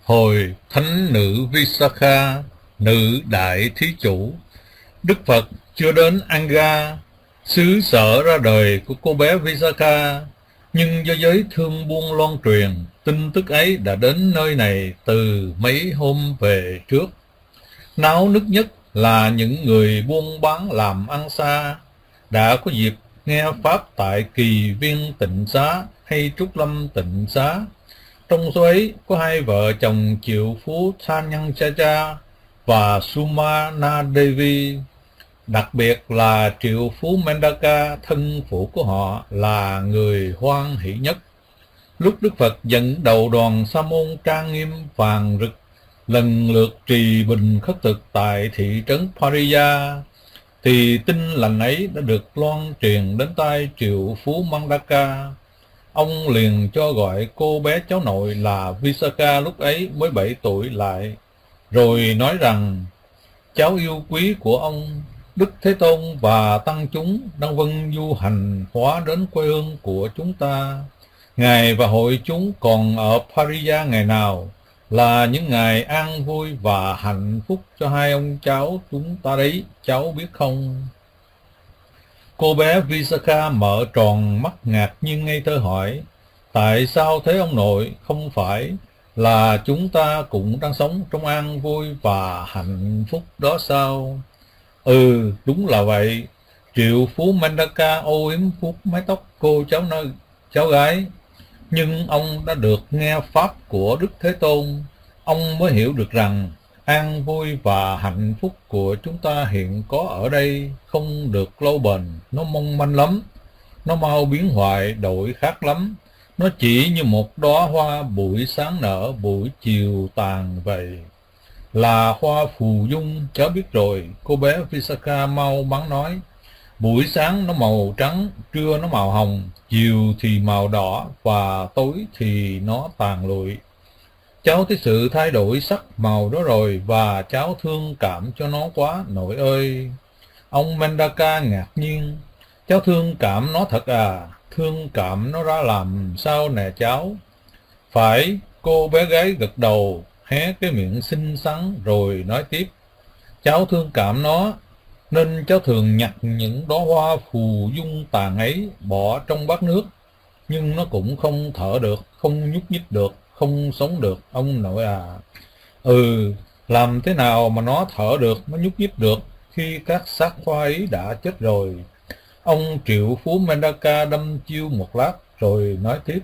Hồi thánh nữ Visakha, nữ đại thí chủ, Đức Phật chưa đến Anga, xứ sở ra đời của cô bé Visakha, nhưng do giới thương buôn loan truyền, tin tức ấy đã đến nơi này từ mấy hôm về trước. Náo nức nhất là những người buôn bán làm ăn xa, đã có dịp nghe Pháp tại Kỳ Viên Tịnh Xá hay Trúc Lâm Tịnh Xá. Trong số ấy có hai vợ chồng triệu phú Thanyanchacha và Sumana Devi. Đặc biệt là triệu phú Mendaka, thân phụ của họ là người hoan hỷ nhất. Lúc Đức Phật dẫn đầu đoàn sa môn trang nghiêm vàng rực lần lượt trì bình khất thực tại thị trấn Pariya, thì tin lành ấy đã được loan truyền đến tai triệu phú Mandaka. Ông liền cho gọi cô bé cháu nội là Visakha lúc ấy mới 7 tuổi lại, rồi nói rằng: cháu yêu quý của ông, Đức Thế Tôn và tăng chúng đang vâng du hành hóa đến quê hương của chúng ta. Ngài và hội chúng còn ở Pariya ngày nào là những ngày an vui và hạnh phúc cho hai ông cháu chúng ta đấy, cháu biết không? Cô bé Visakha mở tròn mắt ngạc nhiên ngây thơ hỏi: tại sao thế ông nội? Không phải là chúng ta cũng đang sống trong an vui và hạnh phúc đó sao? Ừ, đúng là vậy. Triệu phú Mandaka ô yếm vuốt mái tóc cô cháu gái. Nhưng ông đã được nghe pháp của Đức Thế Tôn, ông mới hiểu được rằng an vui và hạnh phúc của chúng ta hiện có ở đây không được lâu bền, nó mong manh lắm, nó mau biến hoại đổi khác lắm. Nó chỉ như một đóa hoa buổi sáng nở, buổi chiều tàn vậy. Là hoa phù dung, cháu biết rồi, cô bé Visakha mau mắn nói. Buổi sáng nó màu trắng, trưa nó màu hồng, chiều thì màu đỏ và tối thì nó tàn lụi. Cháu thấy sự thay đổi sắc màu đó rồi và cháu thương cảm cho nó quá nội ơi. Ông Mandaka ngạc nhiên. Cháu thương cảm nó thật à? Thương cảm nó ra làm sao nè cháu? Phải, cô bé gái gật đầu, hé cái miệng xinh xắn rồi nói tiếp. Cháu thương cảm nó, nên cháu thường nhặt những đóa hoa phù dung tàn ấy bỏ trong bát nước, nhưng nó cũng không thở được, không nhúc nhích được, không sống được, ông nội à. Ừ, làm thế nào mà nó thở được, nó nhúc nhích được khi các xác hoa ấy đã chết rồi? Ông triệu phú Mandaka đâm chiêu một lát rồi nói tiếp.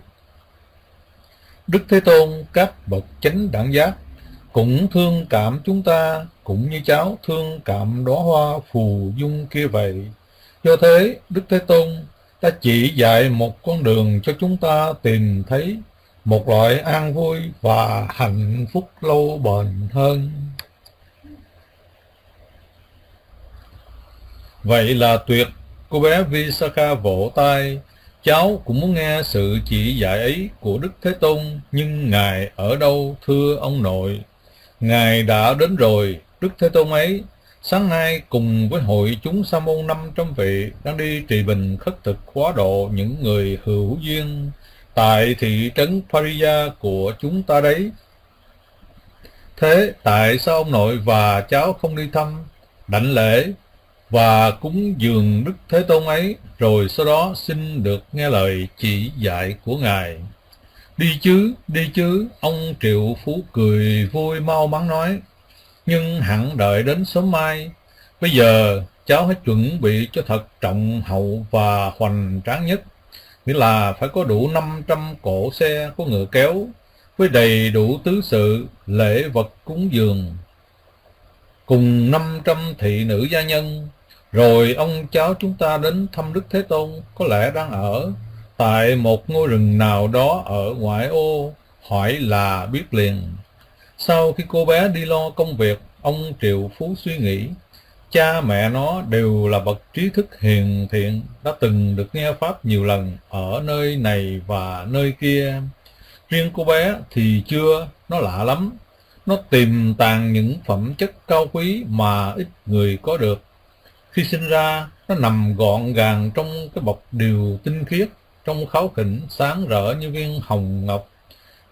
Đức Thế Tôn, các bậc chánh đẳng giác cũng thương cảm chúng ta, cũng như cháu thương cảm đóa hoa phù dung kia vậy. Do thế, Đức Thế Tôn đã chỉ dạy một con đường cho chúng ta tìm thấy một loại an vui và hạnh phúc lâu bền hơn. Vậy là tuyệt. Cô bé Visakha vỗ tay. Cháu cũng muốn nghe sự chỉ dạy ấy của Đức Thế Tôn, nhưng Ngài ở đâu thưa ông nội? Ngài đã đến rồi. Đức Thế Tôn ấy sáng nay cùng với hội chúng sa môn 500 vị đang đi trì bình khất thực hóa độ những người hữu duyên tại thị trấn Pariya của chúng ta đấy. Thế tại sao ông nội và cháu không đi thăm, đảnh lễ và cúng dường Đức Thế Tôn ấy, rồi sau đó xin được nghe lời chỉ dạy của Ngài? Đi chứ, ông triệu phú cười vui mau mắn nói. Nhưng hẳn đợi đến sớm mai. Bây giờ cháu hãy chuẩn bị cho thật trọng hậu và hoành tráng nhất, nghĩa là phải có đủ 500 cỗ xe có ngựa kéo, với đầy đủ tứ sự, lễ vật cúng dường, cùng 500 thị nữ gia nhân. Rồi ông cháu chúng ta đến thăm Đức Thế Tôn, có lẽ đang ở tại một ngôi rừng nào đó ở ngoại ô, hỏi là biết liền. Sau khi cô bé đi lo công việc, ông triệu phú suy nghĩ, cha mẹ nó đều là bậc trí thức hiền thiện, đã từng được nghe pháp nhiều lần ở nơi này và nơi kia. Riêng cô bé thì chưa, nó lạ lắm. Nó tìm tàng những phẩm chất cao quý mà ít người có được. Khi sinh ra, nó nằm gọn gàng trong cái bọc điều tinh khiết, trong kháu khỉnh sáng rỡ như viên hồng ngọc.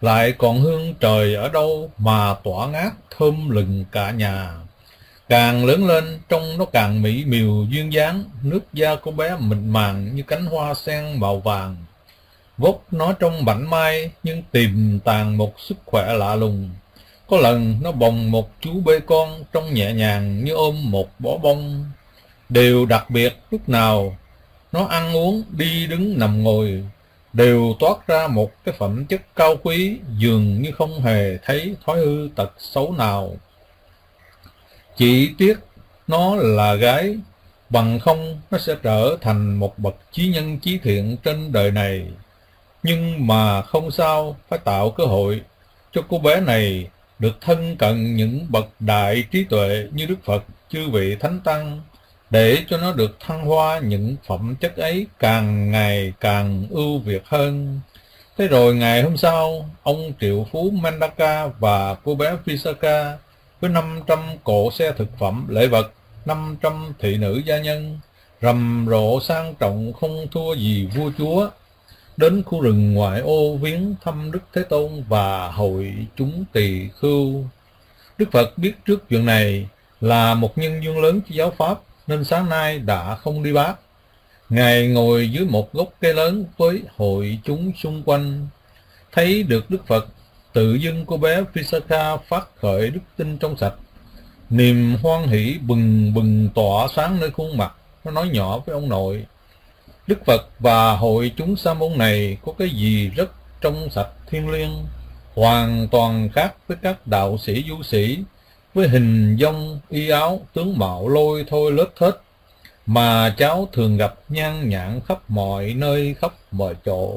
lại còn hương trời ở đâu mà tỏa ngát thơm lừng cả nhà. Càng lớn lên trông nó càng mỹ miều duyên dáng, nước da cô bé mịn màng như cánh hoa sen màu vàng. Vóc nó trông mảnh mai nhưng tiềm tàng một sức khỏe lạ lùng. Có lần nó bồng một chú bê con trông nhẹ nhàng như ôm một bó bông. Điều đặc biệt lúc nào nó ăn uống, đi đứng, nằm ngồi đều toát ra một cái phẩm chất cao quý, dường như không hề thấy thói hư tật xấu nào. Chỉ tiếc nó là gái, bằng không nó sẽ trở thành một bậc chí nhân chí thiện trên đời này. Nhưng mà không sao, phải tạo cơ hội cho cô bé này được thân cận những bậc đại trí tuệ như Đức Phật, chư vị Thánh Tăng, để cho nó được thăng hoa những phẩm chất ấy càng ngày càng ưu việt hơn. Thế rồi ngày hôm sau, ông triệu phú Mendaka và cô bé Visakha với 500 cỗ xe thực phẩm lễ vật, 500 thị nữ gia nhân, rầm rộ sang trọng không thua gì vua chúa, đến khu rừng ngoại ô viếng thăm Đức Thế Tôn và hội chúng tỳ khưu. Đức Phật biết trước chuyện này là một nhân duyên lớn cho giáo pháp, nên sáng nay đã không đi bát. Ngài ngồi dưới một gốc cây lớn với hội chúng xung quanh, thấy được Đức Phật, tự dưng cô bé Visakha phát khởi đức tin trong sạch. Niềm hoan hỷ bừng bừng tỏa sáng nơi khuôn mặt, nó nói nhỏ với ông nội: Đức Phật và hội chúng sa môn này có cái gì rất trong sạch thiêng liêng, hoàn toàn khác với các đạo sĩ du sĩ, với hình dong y áo tướng mạo lôi thôi lết thết mà cháu thường gặp nhan nhản khắp mọi nơi khắp mọi chỗ.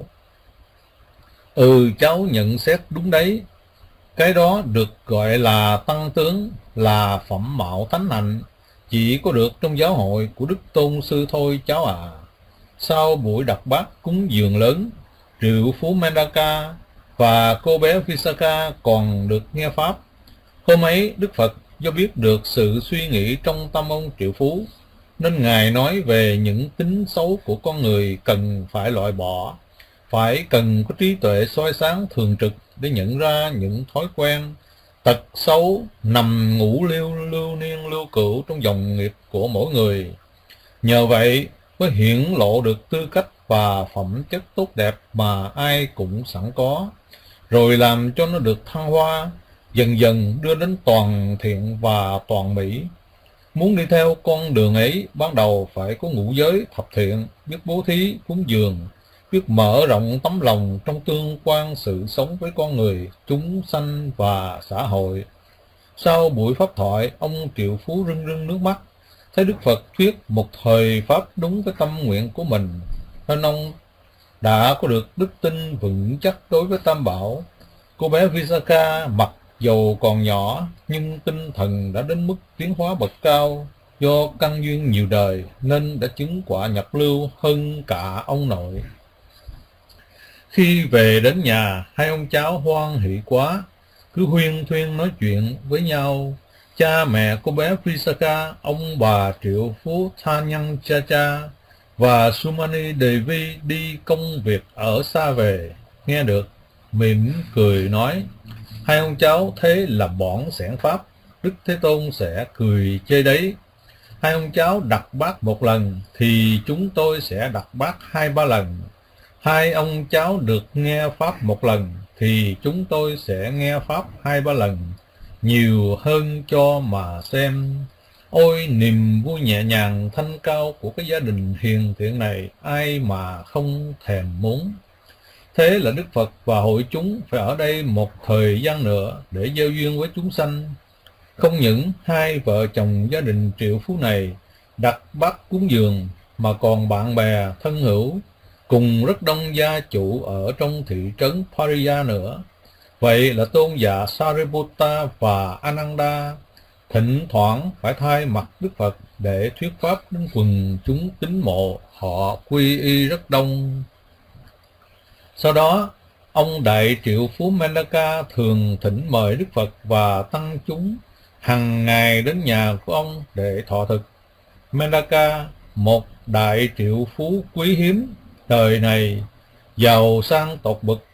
Cháu nhận xét đúng đấy. Cái đó được gọi là tăng tướng, là phẩm mạo thánh hạnh, chỉ có được trong giáo hội của Đức Tôn Sư thôi cháu à. Sau buổi đặt bát cúng dường lớn, triệu phú Mendaka và cô bé Visakha còn được nghe pháp. Hôm ấy Đức Phật do biết được sự suy nghĩ trong tâm ông triệu phú, nên Ngài nói về những tính xấu của con người cần phải loại bỏ, phải cần có trí tuệ soi sáng thường trực để nhận ra những thói quen, tật xấu nằm ngủ lưu niên lưu cữu trong dòng nghiệp của mỗi người. Nhờ vậy mới hiển lộ được tư cách và phẩm chất tốt đẹp mà ai cũng sẵn có, rồi làm cho nó được thăng hoa, dần dần đưa đến toàn thiện và toàn mỹ. Muốn đi theo con đường ấy, ban đầu phải có ngũ giới thập thiện, biết bố thí, cúng dường, biết mở rộng tấm lòng trong tương quan sự sống với con người, chúng sanh và xã hội. Sau buổi pháp thoại, ông triệu phú rưng rưng nước mắt, thấy Đức Phật thuyết một thời pháp đúng với tâm nguyện của mình, nên ông đã có được đức tin vững chắc đối với Tam Bảo. Cô bé Visakha mặc dầu còn nhỏ nhưng tinh thần đã đến mức tiến hóa bậc cao, do căn duyên nhiều đời nên đã chứng quả nhập lưu hơn cả ông nội. Khi về đến nhà, hai ông cháu hoan hỷ quá, cứ huyên thuyên nói chuyện với nhau. Cha mẹ cô bé Visakha, ông bà triệu phú Thanyan Chacha và Sumani Devi đi công việc ở xa về, nghe được mỉm cười nói: hai ông cháu thế là bỏn xẻn pháp, Đức Thế Tôn sẽ cười chê đấy. Hai ông cháu đặt bát một lần thì chúng tôi sẽ đặt bát 2-3 lần. Hai ông cháu được nghe pháp một lần thì chúng tôi sẽ nghe pháp 2-3 lần, nhiều hơn cho mà xem. Ôi niềm vui nhẹ nhàng thanh cao của cái gia đình hiền thiện này, ai mà không thèm muốn. Thế là Đức Phật và hội chúng phải ở đây một thời gian nữa để giao duyên với chúng sanh. Không những hai vợ chồng gia đình triệu phú này đặt bát cúng dường, mà còn bạn bè thân hữu cùng rất đông gia chủ ở trong thị trấn Pariya nữa. Vậy là tôn giả Sariputta và Ananda thỉnh thoảng phải thay mặt Đức Phật để thuyết pháp đến quần chúng tín mộ, họ quy y rất đông. Sau đó, ông đại triệu phú Mendaka thường thỉnh mời Đức Phật và tăng chúng hằng ngày đến nhà của ông để thọ thực. Mendaka, một đại triệu phú quý hiếm đời này, giàu sang tột bậc,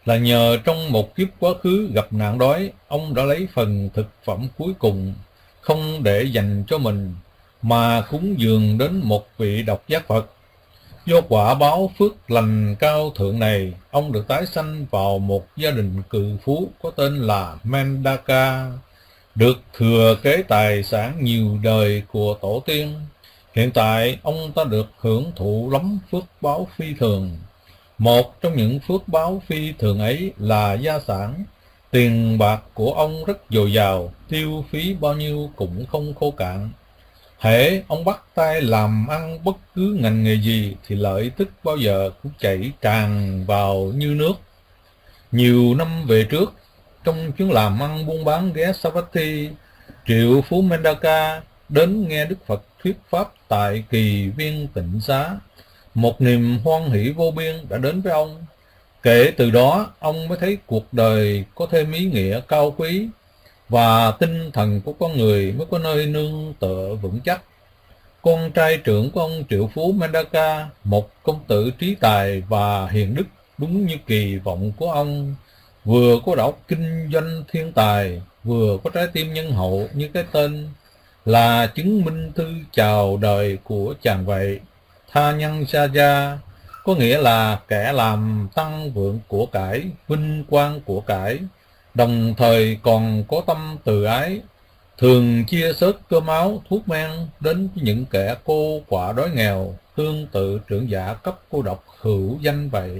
là nhờ trong một kiếp quá khứ gặp nạn đói, ông đã lấy phần thực phẩm cuối cùng không để dành cho mình, mà cúng dường đến một vị độc giác Phật. Do quả báo phước lành cao thượng này, ông được tái sanh vào một gia đình cự phú có tên là Mendaka, được thừa kế tài sản nhiều đời của tổ tiên. Hiện tại, ông ta được hưởng thụ lắm phước báo phi thường. Một trong những phước báo phi thường ấy là gia sản. Tiền bạc của ông rất dồi dào, tiêu phí bao nhiêu cũng không khô cạn. Hễ ông bắt tay làm ăn bất cứ ngành nghề gì thì lợi tức bao giờ cũng chảy tràn vào như nước. Nhiều năm về trước, trong chuyến làm ăn buôn bán ghé Savatthi, triệu phú Mendaka đến nghe Đức Phật thuyết pháp tại Kỳ Viên Tịnh Xá. Một niềm hoan hỷ vô biên đã đến với ông. Kể từ đó, ông mới thấy cuộc đời có thêm ý nghĩa cao quý, và tinh thần của con người mới có nơi nương tựa vững chắc. Con trai trưởng của ông triệu phú Mendaka, một công tử trí tài và hiền đức đúng như kỳ vọng của ông, vừa có đầu óc kinh doanh thiên tài, vừa có trái tim nhân hậu như cái tên, là chứng minh thư chào đời của chàng vậy. Tha nhân Saja có nghĩa là kẻ làm tăng vượng của cải, vinh quang của cải, đồng thời còn có tâm từ ái, thường chia sớt cơm áo, thuốc men đến những kẻ cô quả đói nghèo, tương tự trưởng giả cấp cô độc hữu danh vậy.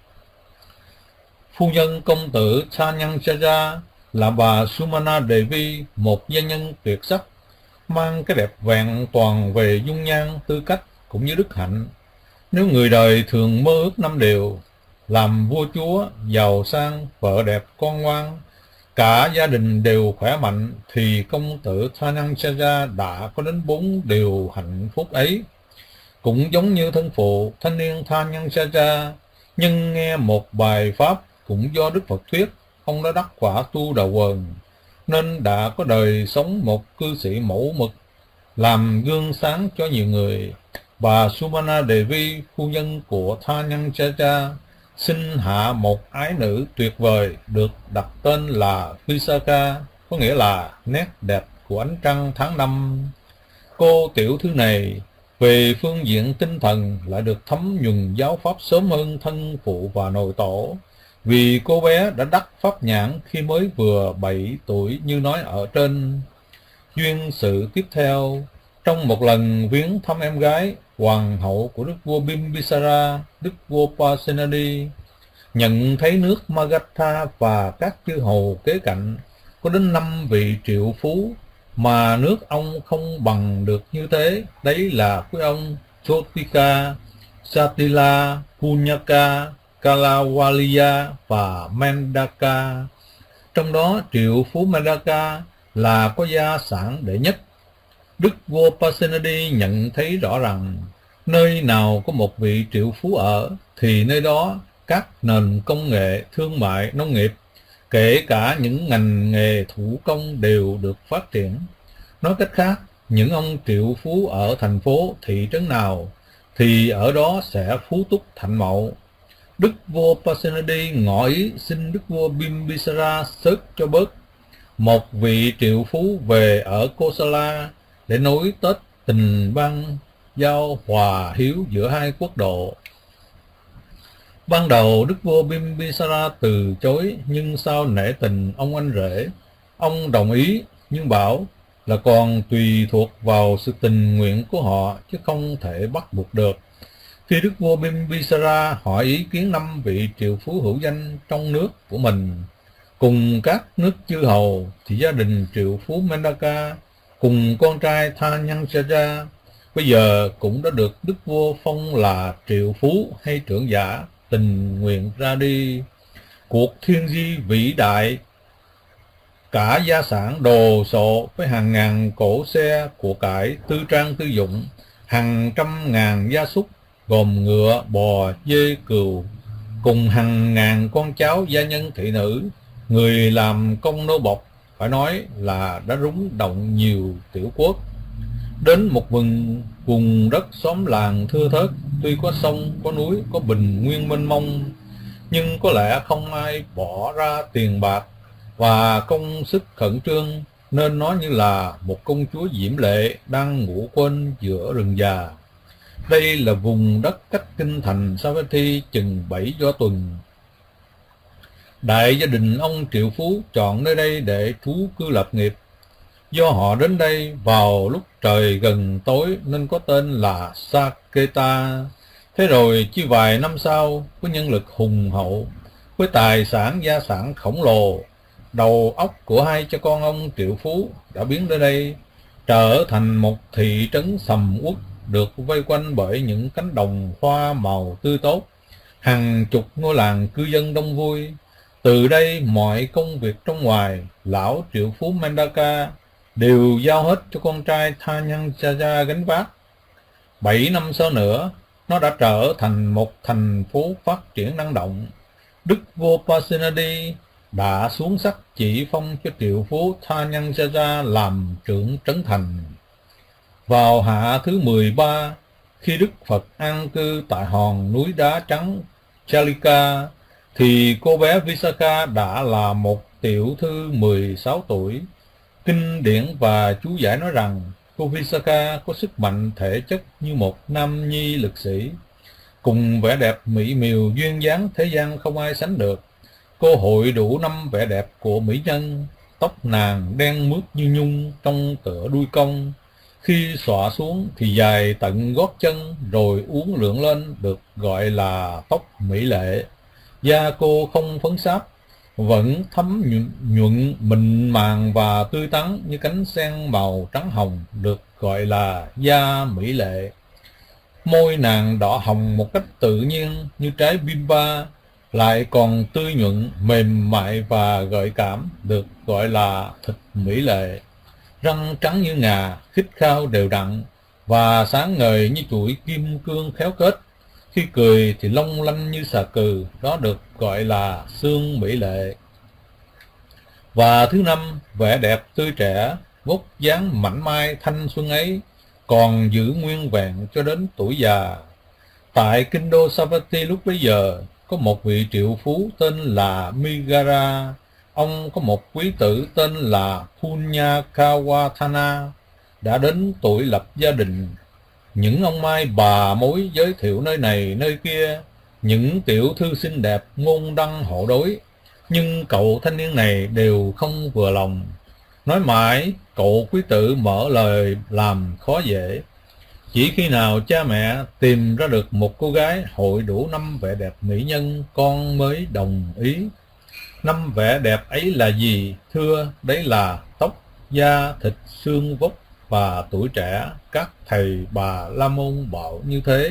Phu nhân công tử Chanyanshaja là bà Sumana Devi, một gia nhân tuyệt sắc, mang cái đẹp vẹn toàn về dung nhan, tư cách cũng như đức hạnh. Nếu người đời thường mơ ước năm điều: làm vua chúa, giàu sang, vợ đẹp, con ngoan, cả gia đình đều khỏe mạnh, thì công tử Chanyanshaja đã có đến 4 điều hạnh phúc ấy. Cũng giống như thân phụ thanh niên Chanyanshaja, nhưng nghe một bài pháp cũng do Đức Phật thuyết, ông đã đắc quả tu đà quần, nên đã có đời sống một cư sĩ mẫu mực, làm gương sáng cho nhiều người. Bà Sumana Devi, phu nhân của Chanyanshaja, sinh hạ một ái nữ tuyệt vời, được đặt tên là Visakha, có nghĩa là nét đẹp của ánh trăng tháng năm. Cô tiểu thư này về phương diện tinh thần lại được thấm nhuần giáo pháp sớm hơn thân phụ và nội tổ, vì cô bé đã đắc pháp nhãn khi mới vừa 7 tuổi như nói ở trên. Duyên sự tiếp theo, trong một lần viếng thăm em gái, hoàng hậu của đức vua Bimbisara, đức vua Pasenadi, nhận thấy nước Magadha và các chư hầu kế cạnh có đến 5 vị triệu phú, mà nước ông không bằng được như thế. Đấy là quý ông Chotika, Satila, Punyaka, Kalawaliya và Mendaka. Trong đó triệu phú Mendaka là có gia sản đệ nhất. Đức vua Pasenadi nhận thấy rõ rằng nơi nào có một vị triệu phú ở thì nơi đó các nền công nghệ, thương mại, nông nghiệp, kể cả những ngành nghề thủ công đều được phát triển. Nói cách khác, những ông triệu phú ở thành phố, thị trấn nào thì ở đó sẽ phú túc thạnh mậu. Đức vua Pasenadi ngỏ ý xin đức vua Bimbisara xớt cho bớt một vị triệu phú về ở Kosala để nối kết tình bang giao hòa hiếu giữa hai quốc độ. Ban đầu đức vua Bimbisara từ chối, nhưng sau nể tình ông anh rể, ông đồng ý, nhưng bảo là còn tùy thuộc vào sự tình nguyện của họ, chứ không thể bắt buộc được. Khi đức vua Bimbisara hỏi ý kiến 5 vị triệu phú hữu danh trong nước của mình cùng các nước chư hầu, thì gia đình triệu phú Mendaka cùng con trai Chanyanshaja bây giờ cũng đã được đức vua phong là triệu phú hay trưởng giả, tình nguyện ra đi. Cuộc thiên di vĩ đại, cả gia sản đồ sộ với hàng ngàn cỗ xe, của cải, tư trang tư dụng, hàng trăm ngàn gia súc gồm ngựa, bò, dê, cừu, cùng hàng ngàn con cháu gia nhân thị nữ, người làm công nô bộc, phải nói là đã rúng động nhiều tiểu quốc. Đến một vùng đất xóm làng thưa thớt, tuy có sông, có núi, có bình nguyên mênh mông, nhưng có lẽ không ai bỏ ra tiền bạc và công sức khẩn trương, nên nó như là một công chúa diễm lệ đang ngủ quên giữa rừng già. Đây là vùng đất cách kinh thành Savatthi chừng 7 do tuần. Đại gia đình ông triệu phú chọn nơi đây để trú cư lập nghiệp. Do họ đến đây vào lúc trời gần tối nên có tên là Saketa. Thế rồi chỉ vài năm sau, với nhân lực hùng hậu, với tài sản gia sản khổng lồ, đầu óc của hai cha con ông triệu phú đã biến đến đây, trở thành một thị trấn sầm uất được vây quanh bởi những cánh đồng hoa màu tươi tốt, hàng chục ngôi làng cư dân đông vui. Từ đây mọi công việc trong ngoài, lão triệu phú Mendaka đều giao hết cho con trai Tha Nhân Chaja gánh vác. 7 năm sau nữa, nó đã trở thành một thành phố phát triển năng động. Đức vua Pasenadi đã xuống sắc chỉ phong cho triệu phú Tha Nhân Chaja làm trưởng trấn thành. Vào hạ thứ 13, khi Đức Phật an cư tại hòn núi đá trắng Chalika, thì cô bé Visakha đã là một tiểu thư 16 tuổi. Kinh điển và chú giải nói rằng cô Visakha có sức mạnh thể chất như một nam nhi lực sĩ, cùng vẻ đẹp mỹ miều duyên dáng thế gian không ai sánh được. Cô hội đủ 5 vẻ đẹp của mỹ nhân. Tóc nàng đen mướt như nhung, trông tựa đuôi cong, khi xõa xuống thì dài tận gót chân, rồi uốn lượn lên được gọi là tóc mỹ lệ. Da cô không phấn sáp, vẫn thấm nhuận mịn màng và tươi tắn như cánh sen màu trắng hồng, được gọi là da mỹ lệ. Môi nàng đỏ hồng một cách tự nhiên như trái bimba, lại còn tươi nhuận, mềm mại và gợi cảm, được gọi là thịt mỹ lệ. Răng trắng như ngà, khít khao đều đặn và sáng ngời như chuỗi kim cương khéo kết. Khi cười thì long lanh như xà cừ, đó được gọi là xương mỹ lệ. Và thứ năm, vẻ đẹp tươi trẻ, vóc dáng mảnh mai thanh xuân ấy còn giữ nguyên vẹn cho đến tuổi già. Tại kinh đô Savatthi lúc bấy giờ, có một vị triệu phú tên là Migara. Ông có một quý tử tên là Punyakawatana, đã đến tuổi lập gia đình. Những ông mai bà mối giới thiệu nơi này nơi kia, những tiểu thư xinh đẹp môn đăng hộ đối, nhưng cậu thanh niên này đều không vừa lòng. Nói mãi, cậu quý tử mở lời làm khó dễ. Chỉ khi nào cha mẹ tìm ra được một cô gái hội đủ 5 vẻ đẹp mỹ nhân, con mới đồng ý. 5 vẻ đẹp ấy là gì? Thưa, đấy là tóc, da, thịt, xương, vóc và tuổi trẻ. Các thầy Bà La Môn bảo như thế.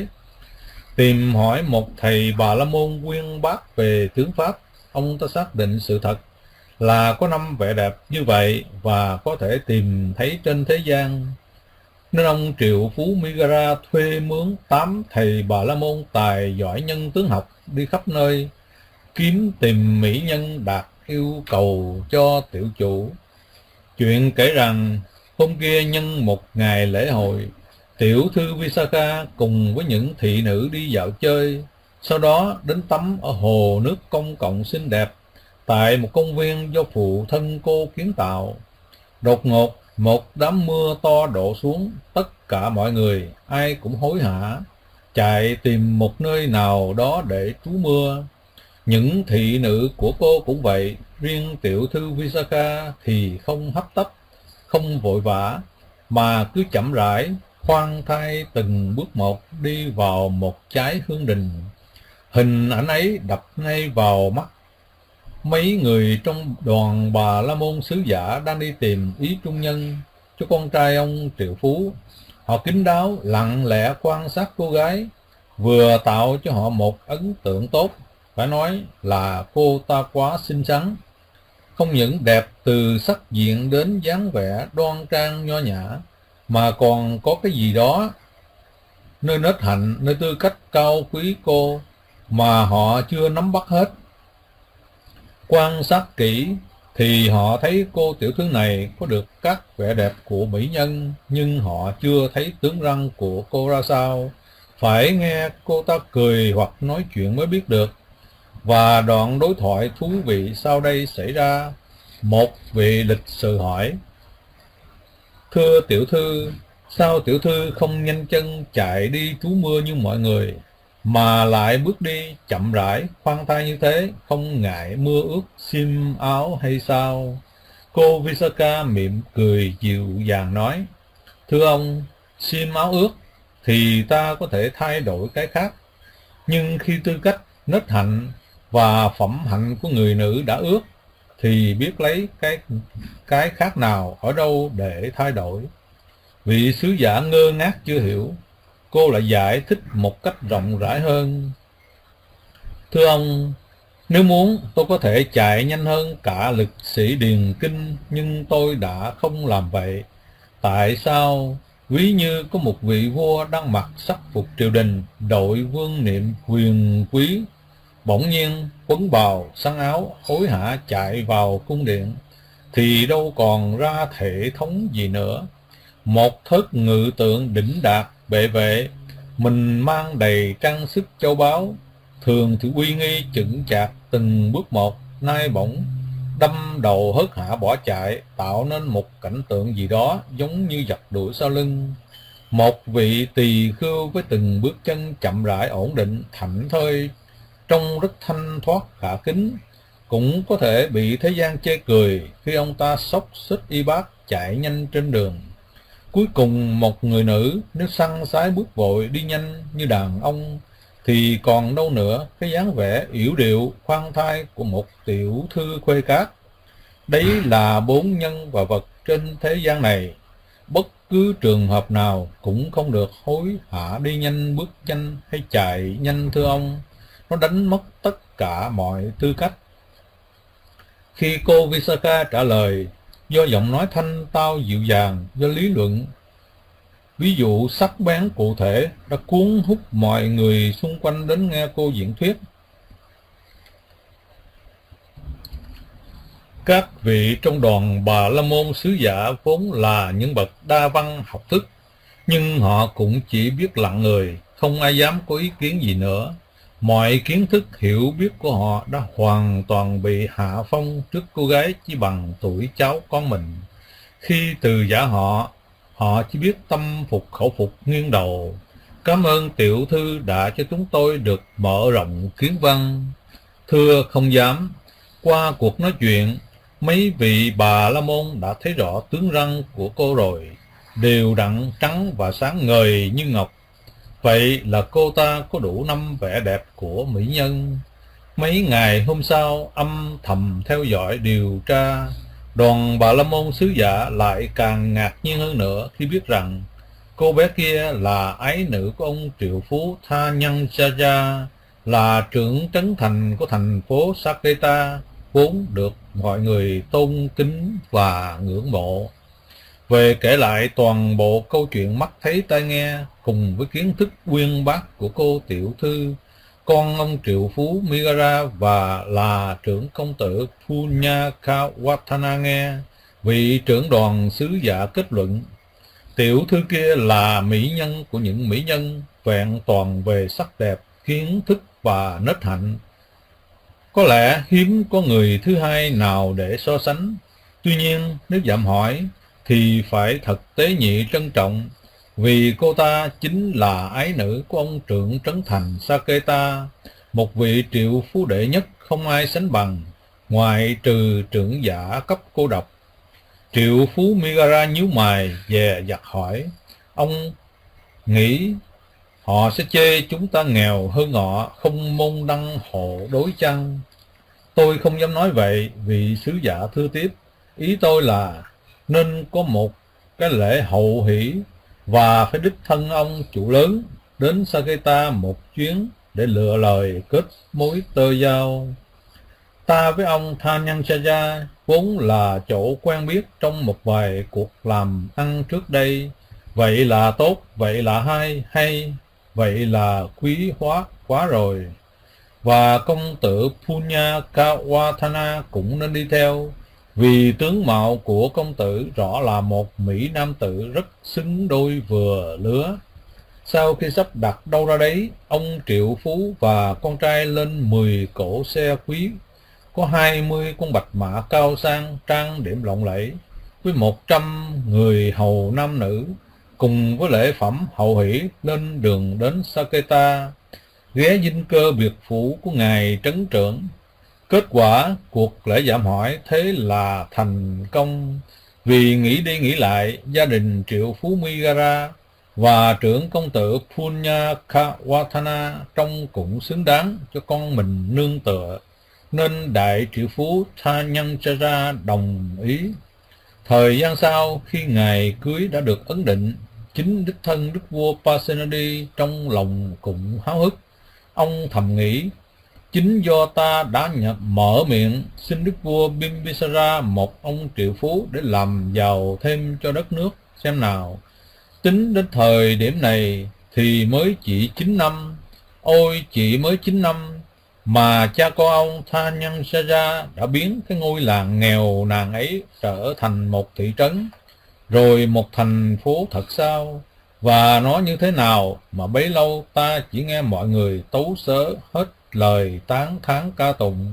Tìm hỏi một thầy Bà La Môn uyên bác về tướng pháp, ông ta xác định sự thật là có 5 vẻ đẹp như vậy và có thể tìm thấy trên thế gian. Nên ông triệu phú Migara thuê mướn 8 thầy Bà La Môn tài giỏi nhân tướng học đi khắp nơi kiếm tìm mỹ nhân đạt yêu cầu cho tiểu chủ. Chuyện kể rằng hôm kia nhân một ngày lễ hội, tiểu thư Visakha cùng với những thị nữ đi dạo chơi, sau đó đến tắm ở hồ nước công cộng xinh đẹp tại một công viên do phụ thân cô kiến tạo. Đột ngột một đám mưa to đổ xuống, tất cả mọi người ai cũng hối hả chạy tìm một nơi nào đó để trú mưa. Những thị nữ của cô cũng vậy, riêng tiểu thư Visakha thì không hấp tấp, không vội vã, mà cứ chậm rãi, khoan thai từng bước một đi vào một trái hương đình. Hình ảnh ấy đập ngay vào mắt mấy người trong đoàn Bà La Môn sứ giả đang đi tìm ý trung nhân cho con trai ông triệu phú. Họ kín đáo, lặng lẽ quan sát cô gái, vừa tạo cho họ một ấn tượng tốt. Phải nói là cô ta quá xinh xắn, không những đẹp từ sắc diện đến dáng vẻ đoan trang nho nhã, mà còn có cái gì đó nơi nết hạnh, nơi tư cách cao quý cô mà họ chưa nắm bắt hết. Quan sát kỹ thì họ thấy cô tiểu thư này có được các vẻ đẹp của mỹ nhân, nhưng họ chưa thấy tướng răng của cô ra sao. Phải nghe cô ta cười hoặc nói chuyện mới biết được. Và đoạn đối thoại thú vị sau đây xảy ra. Một vị lịch sự hỏi: thưa tiểu thư, sao tiểu thư không nhanh chân chạy đi trú mưa như mọi người, mà lại bước đi chậm rãi, khoan thai như thế, không ngại mưa ướt xiêm áo hay sao? Cô Visakha mỉm cười dịu dàng nói: thưa ông, xiêm áo ướt thì ta có thể thay đổi cái khác, nhưng khi tư cách, nết hạnh và phẩm hạnh của người nữ đã ướt, thì biết lấy cái khác nào ở đâu để thay đổi? Vị sứ giả ngơ ngác chưa hiểu, cô lại giải thích một cách rộng rãi hơn: thưa ông, nếu muốn tôi có thể chạy nhanh hơn cả lực sĩ điền kinh, nhưng tôi đã không làm vậy. Tại sao? Ví như có một vị vua đang mặc sắc phục triều đình, đội vương niệm quyền quý, bỗng nhiên quấn bào sắn áo hối hả chạy vào cung điện, thì đâu còn ra thể thống gì nữa. Một thớt ngự tượng đỉnh đạt bệ vệ, mình mang đầy trang sức châu báu, thường thì uy nghi chững chạc từng bước một, nay bỗng đâm đầu hớt hả bỏ chạy, tạo nên một cảnh tượng gì đó giống như giặc đuổi sau lưng. Một vị tỳ khưu với từng bước chân chậm rãi ổn định, thảnh thơi, trông rất thanh thoát khả kính, cũng có thể bị thế gian chê cười khi ông ta xốc xích y bát chạy nhanh trên đường. Cuối cùng một người nữ nếu săn sái bước vội đi nhanh như đàn ông, thì còn đâu nữa cái dáng vẻ yểu điệu khoan thai của một tiểu thư khuê cát. Đấy là bốn nhân và vật trên thế gian này, bất cứ trường hợp nào cũng không được hối hả đi nhanh bước nhanh hay chạy nhanh, thưa ông. Nó đánh mất tất cả mọi tư cách. Khi cô Visakha trả lời, do giọng nói thanh tao dịu dàng, do lý luận ví dụ sắc bén cụ thể đã cuốn hút mọi người xung quanh đến nghe cô diễn thuyết. Các vị trong đoàn Bà La Môn sứ giả vốn là những bậc đa văn học thức, nhưng họ cũng chỉ biết lặng người, không ai dám có ý kiến gì nữa. Mọi kiến thức hiểu biết của họ đã hoàn toàn bị hạ phong trước cô gái chỉ bằng tuổi cháu con mình. Khi từ giả họ chỉ biết tâm phục khẩu phục nghiêng đầu. Cảm ơn tiểu thư đã cho chúng tôi được mở rộng kiến văn. Thưa không dám, qua cuộc nói chuyện, mấy vị Bà La Môn đã thấy rõ tướng răng của cô rồi, đều đặn trắng và sáng ngời như ngọc. Vậy là cô ta có đủ năm vẻ đẹp của mỹ nhân. Mấy ngày hôm sau, âm thầm theo dõi điều tra, đoàn Bà La Môn sứ giả lại càng ngạc nhiên hơn nữa khi biết rằng cô bé kia là ái nữ của ông triệu phú Tha Nhân Chaja, là trưởng trấn thành của thành phố Saketa, vốn được mọi người tôn kính và ngưỡng mộ. Về kể lại toàn bộ câu chuyện mắt thấy tai nghe, cùng với kiến thức uyên bác của cô tiểu thư, con ông triệu phú Migara và là trưởng công tử Punyakawatana nghe, vị trưởng đoàn sứ giả kết luận: tiểu thư kia là mỹ nhân của những mỹ nhân, vẹn toàn về sắc đẹp, kiến thức và nết hạnh. Có lẽ hiếm có người thứ hai nào để so sánh. Tuy nhiên, nếu dạm hỏi thì phải thật tế nhị trân trọng, vì cô ta chính là ái nữ của ông trưởng trấn thành Saketa, một vị triệu phú đệ nhất không ai sánh bằng, ngoại trừ trưởng giả cấp cô độc. Triệu phú Migara nhíu mày dè dặt hỏi: ông nghĩ họ sẽ chê chúng ta nghèo hơn họ, không môn đăng hộ đối chăng? Tôi không dám nói vậy, vị sứ giả thưa tiếp. Ý tôi là nên có một cái lễ hậu hỷ, và phải đích thân ông chủ lớn đến Saketa một chuyến để lựa lời kết mối tơ giao. Ta với ông Tha Nhân Chaja vốn là chỗ quen biết trong một vài cuộc làm ăn trước đây. Vậy là tốt, vậy là hay, vậy là quý hóa quá rồi. Và công tử Punyakawatana cũng nên đi theo, vì tướng mạo của công tử rõ là một mỹ nam tử rất xứng đôi vừa lứa. Sau khi sắp đặt đâu ra đấy, ông triệu phú và con trai lên 10 cỗ xe quý, có 20 con bạch mã cao sang trang điểm lộng lẫy, với 100 người hầu nam nữ, cùng với lễ phẩm hậu hỷ lên đường đến Saketa, ghé dinh cơ biệt phủ của ngài trấn trưởng. Kết quả cuộc lễ giảm hỏi thế là thành công, vì nghĩ đi nghĩ lại, gia đình triệu phú Migara và trưởng công tử Punya Kawatana trông cũng xứng đáng cho con mình nương tựa, nên đại triệu phú Thanyanchara đồng ý. Thời gian sau, khi ngày cưới đã được ấn định, chính đích thân đức vua Pasenadi trong lòng cũng háo hức. Ông thầm nghĩ, chính do ta đã mở miệng xin đức vua Bimbisara một ông triệu phú để làm giàu thêm cho đất nước xem nào. Tính đến thời điểm này thì mới chỉ 9 năm, ôi chỉ mới 9 năm mà cha con ông Thanyanchara đã biến cái ngôi làng nghèo nàn ấy trở thành một thị trấn, rồi một thành phố thật sao? Và nó như thế nào mà bấy lâu ta chỉ nghe mọi người tấu xớ hết lời tán thán ca tụng,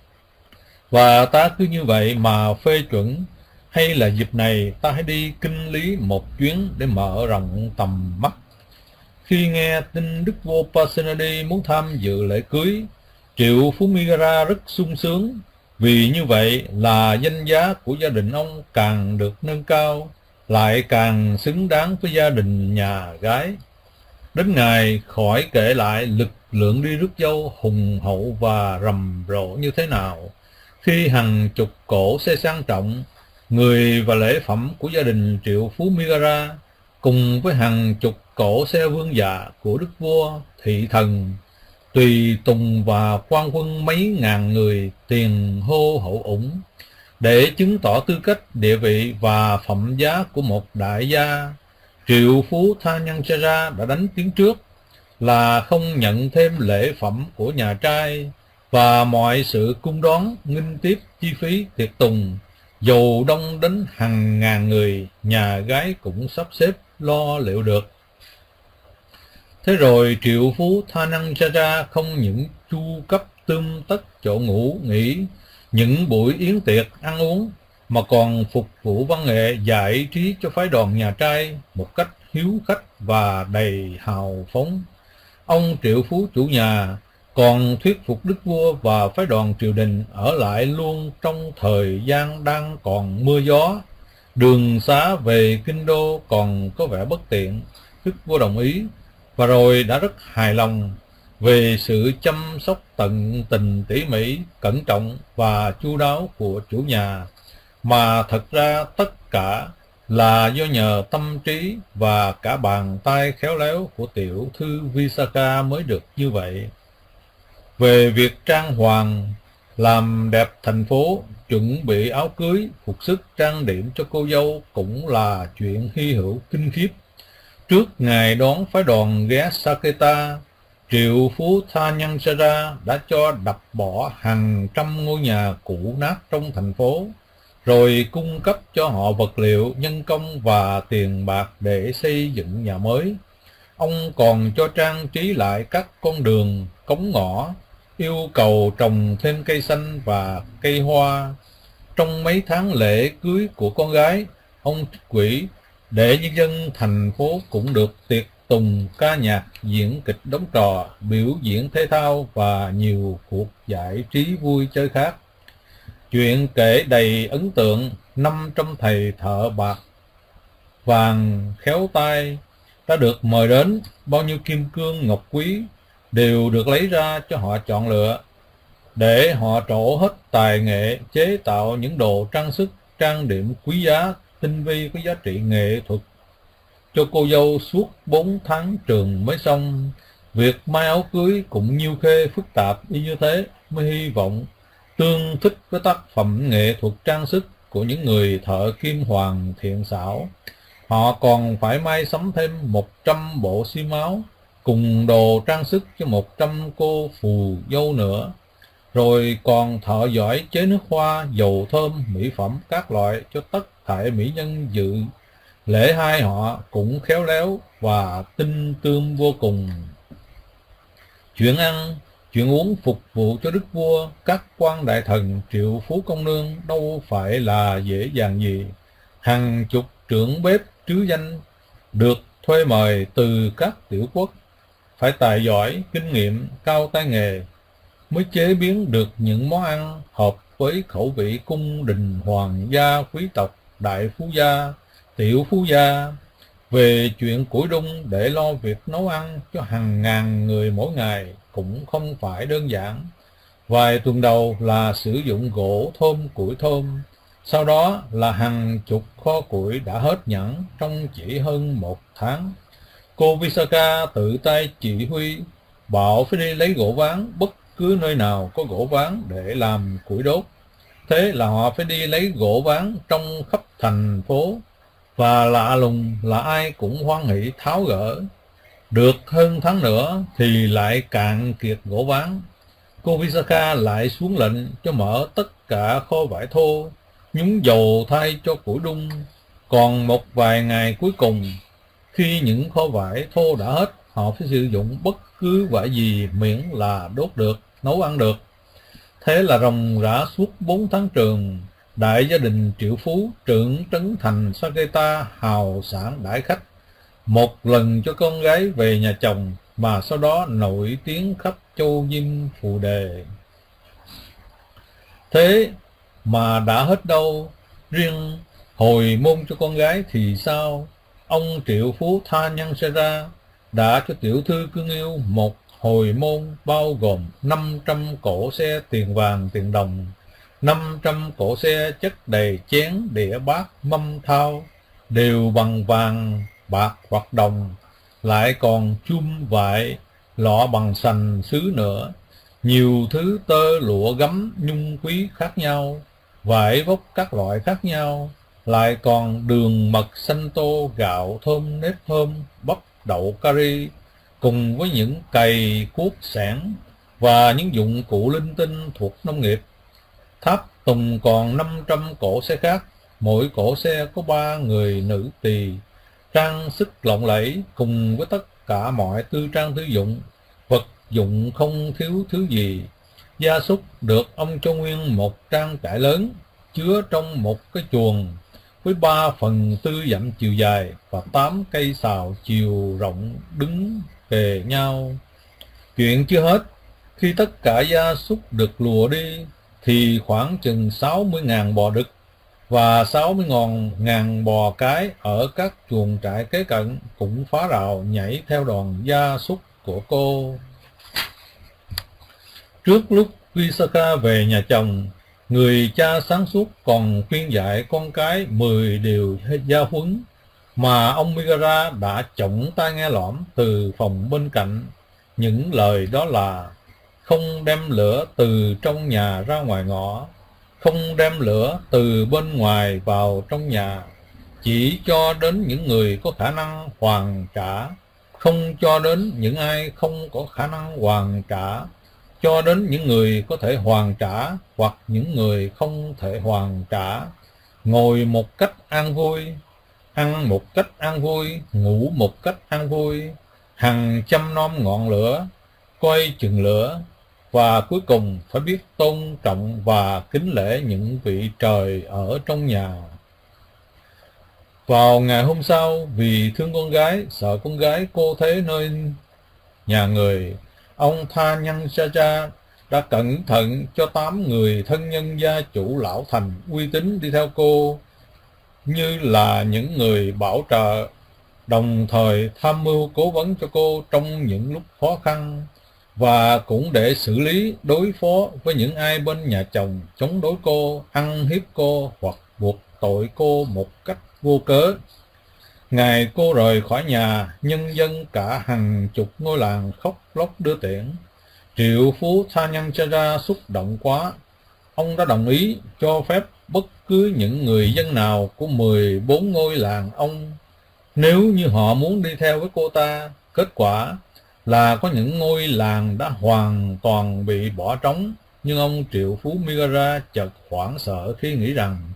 và ta cứ như vậy mà phê chuẩn? Hay là dịp này ta hãy đi kinh lý một chuyến để mở rộng tầm mắt? Khi nghe tin đức vua Pasenadi muốn tham dự lễ cưới, triệu phú Migara rất sung sướng, vì như vậy là danh giá của gia đình ông càng được nâng cao, lại càng xứng đáng với gia đình nhà gái. Đến ngày khỏi kể lại lực lượng đi rước dâu hùng hậu và rầm rộ như thế nào, khi hàng chục cỗ xe sang trọng, người và lễ phẩm của gia đình triệu phú Migara, cùng với hàng chục cỗ xe vương dạ của đức vua, thị thần, tùy tùng và quan quân mấy ngàn người tiền hô hậu ủng, để chứng tỏ tư cách, địa vị và phẩm giá của một đại gia. Triệu phú Thanyanchara đã đánh tiếng trước là không nhận thêm lễ phẩm của nhà trai, và mọi sự cung đón nghinh tiếp chi phí tiệc tùng, dầu đông đến hàng ngàn người, nhà gái cũng sắp xếp lo liệu được. Thế rồi triệu phú Thanyanchara không những chu cấp tươm tất chỗ ngủ nghỉ, những buổi yến tiệc ăn uống, mà còn phục vụ văn nghệ giải trí cho phái đoàn nhà trai một cách hiếu khách và đầy hào phóng. Ông triệu phú chủ nhà còn thuyết phục đức vua và phái đoàn triều đình ở lại luôn trong thời gian đang còn mưa gió, đường xá về kinh đô còn có vẻ bất tiện. Đức vua đồng ý, và rồi đã rất hài lòng về sự chăm sóc tận tình tỉ mỉ, cẩn trọng và chu đáo của chủ nhà, mà thật ra tất cả là do nhờ tâm trí và cả bàn tay khéo léo của tiểu thư Visakha mới được như vậy. Về việc trang hoàng, làm đẹp thành phố, chuẩn bị áo cưới, phục sức trang điểm cho cô dâu cũng là chuyện hy hữu kinh khiếp. Trước ngày đón phái đoàn ghé Saketa, triệu phú Thanyanchara đã cho đập bỏ hàng trăm ngôi nhà cũ nát trong thành phố, rồi cung cấp cho họ vật liệu, nhân công và tiền bạc để xây dựng nhà mới. Ông còn cho trang trí lại các con đường, cống ngõ, yêu cầu trồng thêm cây xanh và cây hoa. Trong mấy tháng lễ cưới của con gái, ông trích quỹ để nhân dân thành phố cũng được tiệc tùng, ca nhạc, diễn kịch, đóng trò, biểu diễn thể thao và nhiều cuộc giải trí vui chơi khác. Chuyện kể đầy ấn tượng, 500 thầy thợ bạc vàng khéo tay đã được mời đến, bao nhiêu kim cương ngọc quý đều được lấy ra cho họ chọn lựa, để họ trổ hết tài nghệ chế tạo những đồ trang sức, trang điểm quý giá, tinh vi, có giá trị nghệ thuật cho cô dâu suốt 4 tháng trường mới xong. Việc may áo cưới cũng nhiêu khê phức tạp như thế mới hy vọng tương thích với tác phẩm nghệ thuật trang sức của những người thợ kim hoàn thiện xảo. Họ còn phải may sắm thêm 100 bộ xi máu cùng đồ trang sức cho 100 cô phù dâu nữa, rồi còn thợ giỏi chế nước hoa, dầu thơm, mỹ phẩm các loại cho tất thảy mỹ nhân dự Lễ hai họ cũng khéo léo và tinh tươm vô cùng. Chuyện ăn, chuyện uống phục vụ cho đức vua, các quan đại thần, triệu phú công nương đâu phải là dễ dàng gì. Hàng chục trưởng bếp trứ danh được thuê mời từ các tiểu quốc, phải tài giỏi, kinh nghiệm, cao tay nghề, mới chế biến được những món ăn hợp với khẩu vị cung đình hoàng gia, quý tộc, đại phú gia, tiểu phú gia. Về chuyện củi đun để lo việc nấu ăn cho hàng ngàn người mỗi ngày cũng không phải đơn giản. Vài tuần đầu là sử dụng gỗ thơm, củi thơm, sau đó là hàng chục kho củi đã hết nhẫn trong chỉ hơn 1 tháng. Cô Visakha tự tay chỉ huy, bảo phải đi lấy gỗ ván bất cứ nơi nào có gỗ ván để làm củi đốt. Thế là họ phải đi lấy gỗ ván trong khắp thành phố, và lạ lùng là ai cũng hoan hỷ tháo gỡ. Được hơn tháng nữa thì lại cạn kiệt gỗ ván. Cô Visakha lại xuống lệnh cho mở tất cả kho vải thô, nhúng dầu thay cho củi đun. Còn một vài ngày cuối cùng, khi những kho vải thô đã hết, họ phải sử dụng bất cứ vải gì miễn là đốt được, nấu ăn được. Thế là ròng rã suốt 4 tháng trường, đại gia đình triệu phú trưởng trấn thành Saketa hào sản đãi khách, một lần cho con gái về nhà chồng, mà sau đó nổi tiếng khắp châu Diêm Phù Đề. Thế mà đã hết đâu, riêng hồi môn cho con gái thì sao? Ông triệu phú Tha Nhân Sera đã cho tiểu thư cưng yêu một hồi môn bao gồm 500 cỗ xe tiền vàng tiền đồng, 500 cỗ xe chất đầy chén đĩa bát mâm thau, đều bằng vàng, bạc hoặc đồng, lại còn chum vải, lọ bằng sành sứ nữa, nhiều thứ tơ lụa gấm nhung quý khác nhau, vải vóc các loại khác nhau, lại còn đường mật xanh tô, gạo thơm nếp thơm, bắp đậu cari, cùng với những cày cuốc xẻng và những dụng cụ linh tinh thuộc nông nghiệp. Tháp tùng còn 500 cỗ xe khác, mỗi cỗ xe có 3 người nữ tỳ, trang sức lộng lẫy cùng với tất cả mọi tư trang thư dụng, vật dụng không thiếu thứ gì. Gia súc được ông cho nguyên một trang trại lớn, chứa trong một cái chuồng với 3/4 dặm chiều dài và 8 cây sào chiều rộng đứng kề nhau. Chuyện chưa hết, khi tất cả gia súc được lùa đi thì khoảng chừng 60.000 bò đực và 60.000 bò cái ở các chuồng trại kế cận cũng phá rào nhảy theo đoàn gia súc của cô. Trước lúc Visakha về nhà chồng, người cha sáng suốt còn khuyên dạy con cái 10 điều gia huấn mà ông Migara đã chổng tai nghe lõm từ phòng bên cạnh. Những lời đó là: không đem lửa từ trong nhà ra ngoài ngõ, không đem lửa từ bên ngoài vào trong nhà, chỉ cho đến những người có khả năng hoàn trả, không cho đến những ai không có khả năng hoàn trả, cho đến những người có thể hoàn trả hoặc những người không thể hoàn trả. Ngồi một cách an vui, ăn một cách an vui, ngủ một cách an vui, hằng chăm nom ngọn lửa, coi chừng lửa, và cuối cùng phải biết tôn trọng và kính lễ những vị trời ở trong nhà. Vào ngày hôm sau, vì thương con gái, sợ con gái cô thế nơi nhà người, ông Tha Nhân Sacha đã cẩn thận cho 8 người thân nhân gia chủ lão thành uy tín đi theo cô, như là những người bảo trợ, đồng thời tham mưu cố vấn cho cô trong những lúc khó khăn, và cũng để xử lý đối phó với những ai bên nhà chồng chống đối cô, ăn hiếp cô hoặc buộc tội cô một cách vô cớ. Ngày cô rời khỏi nhà, nhân dân cả hàng chục ngôi làng khóc lóc đưa tiễn. Triệu phú Tha Nhân Chara xúc động quá. Ông đã đồng ý cho phép bất cứ những người dân nào của 14 ngôi làng ông, nếu như họ muốn đi theo với cô ta. Kết quả là có những ngôi làng đã hoàn toàn bị bỏ trống, nhưng ông triệu phú Migara chợt hoảng sợ khi nghĩ rằng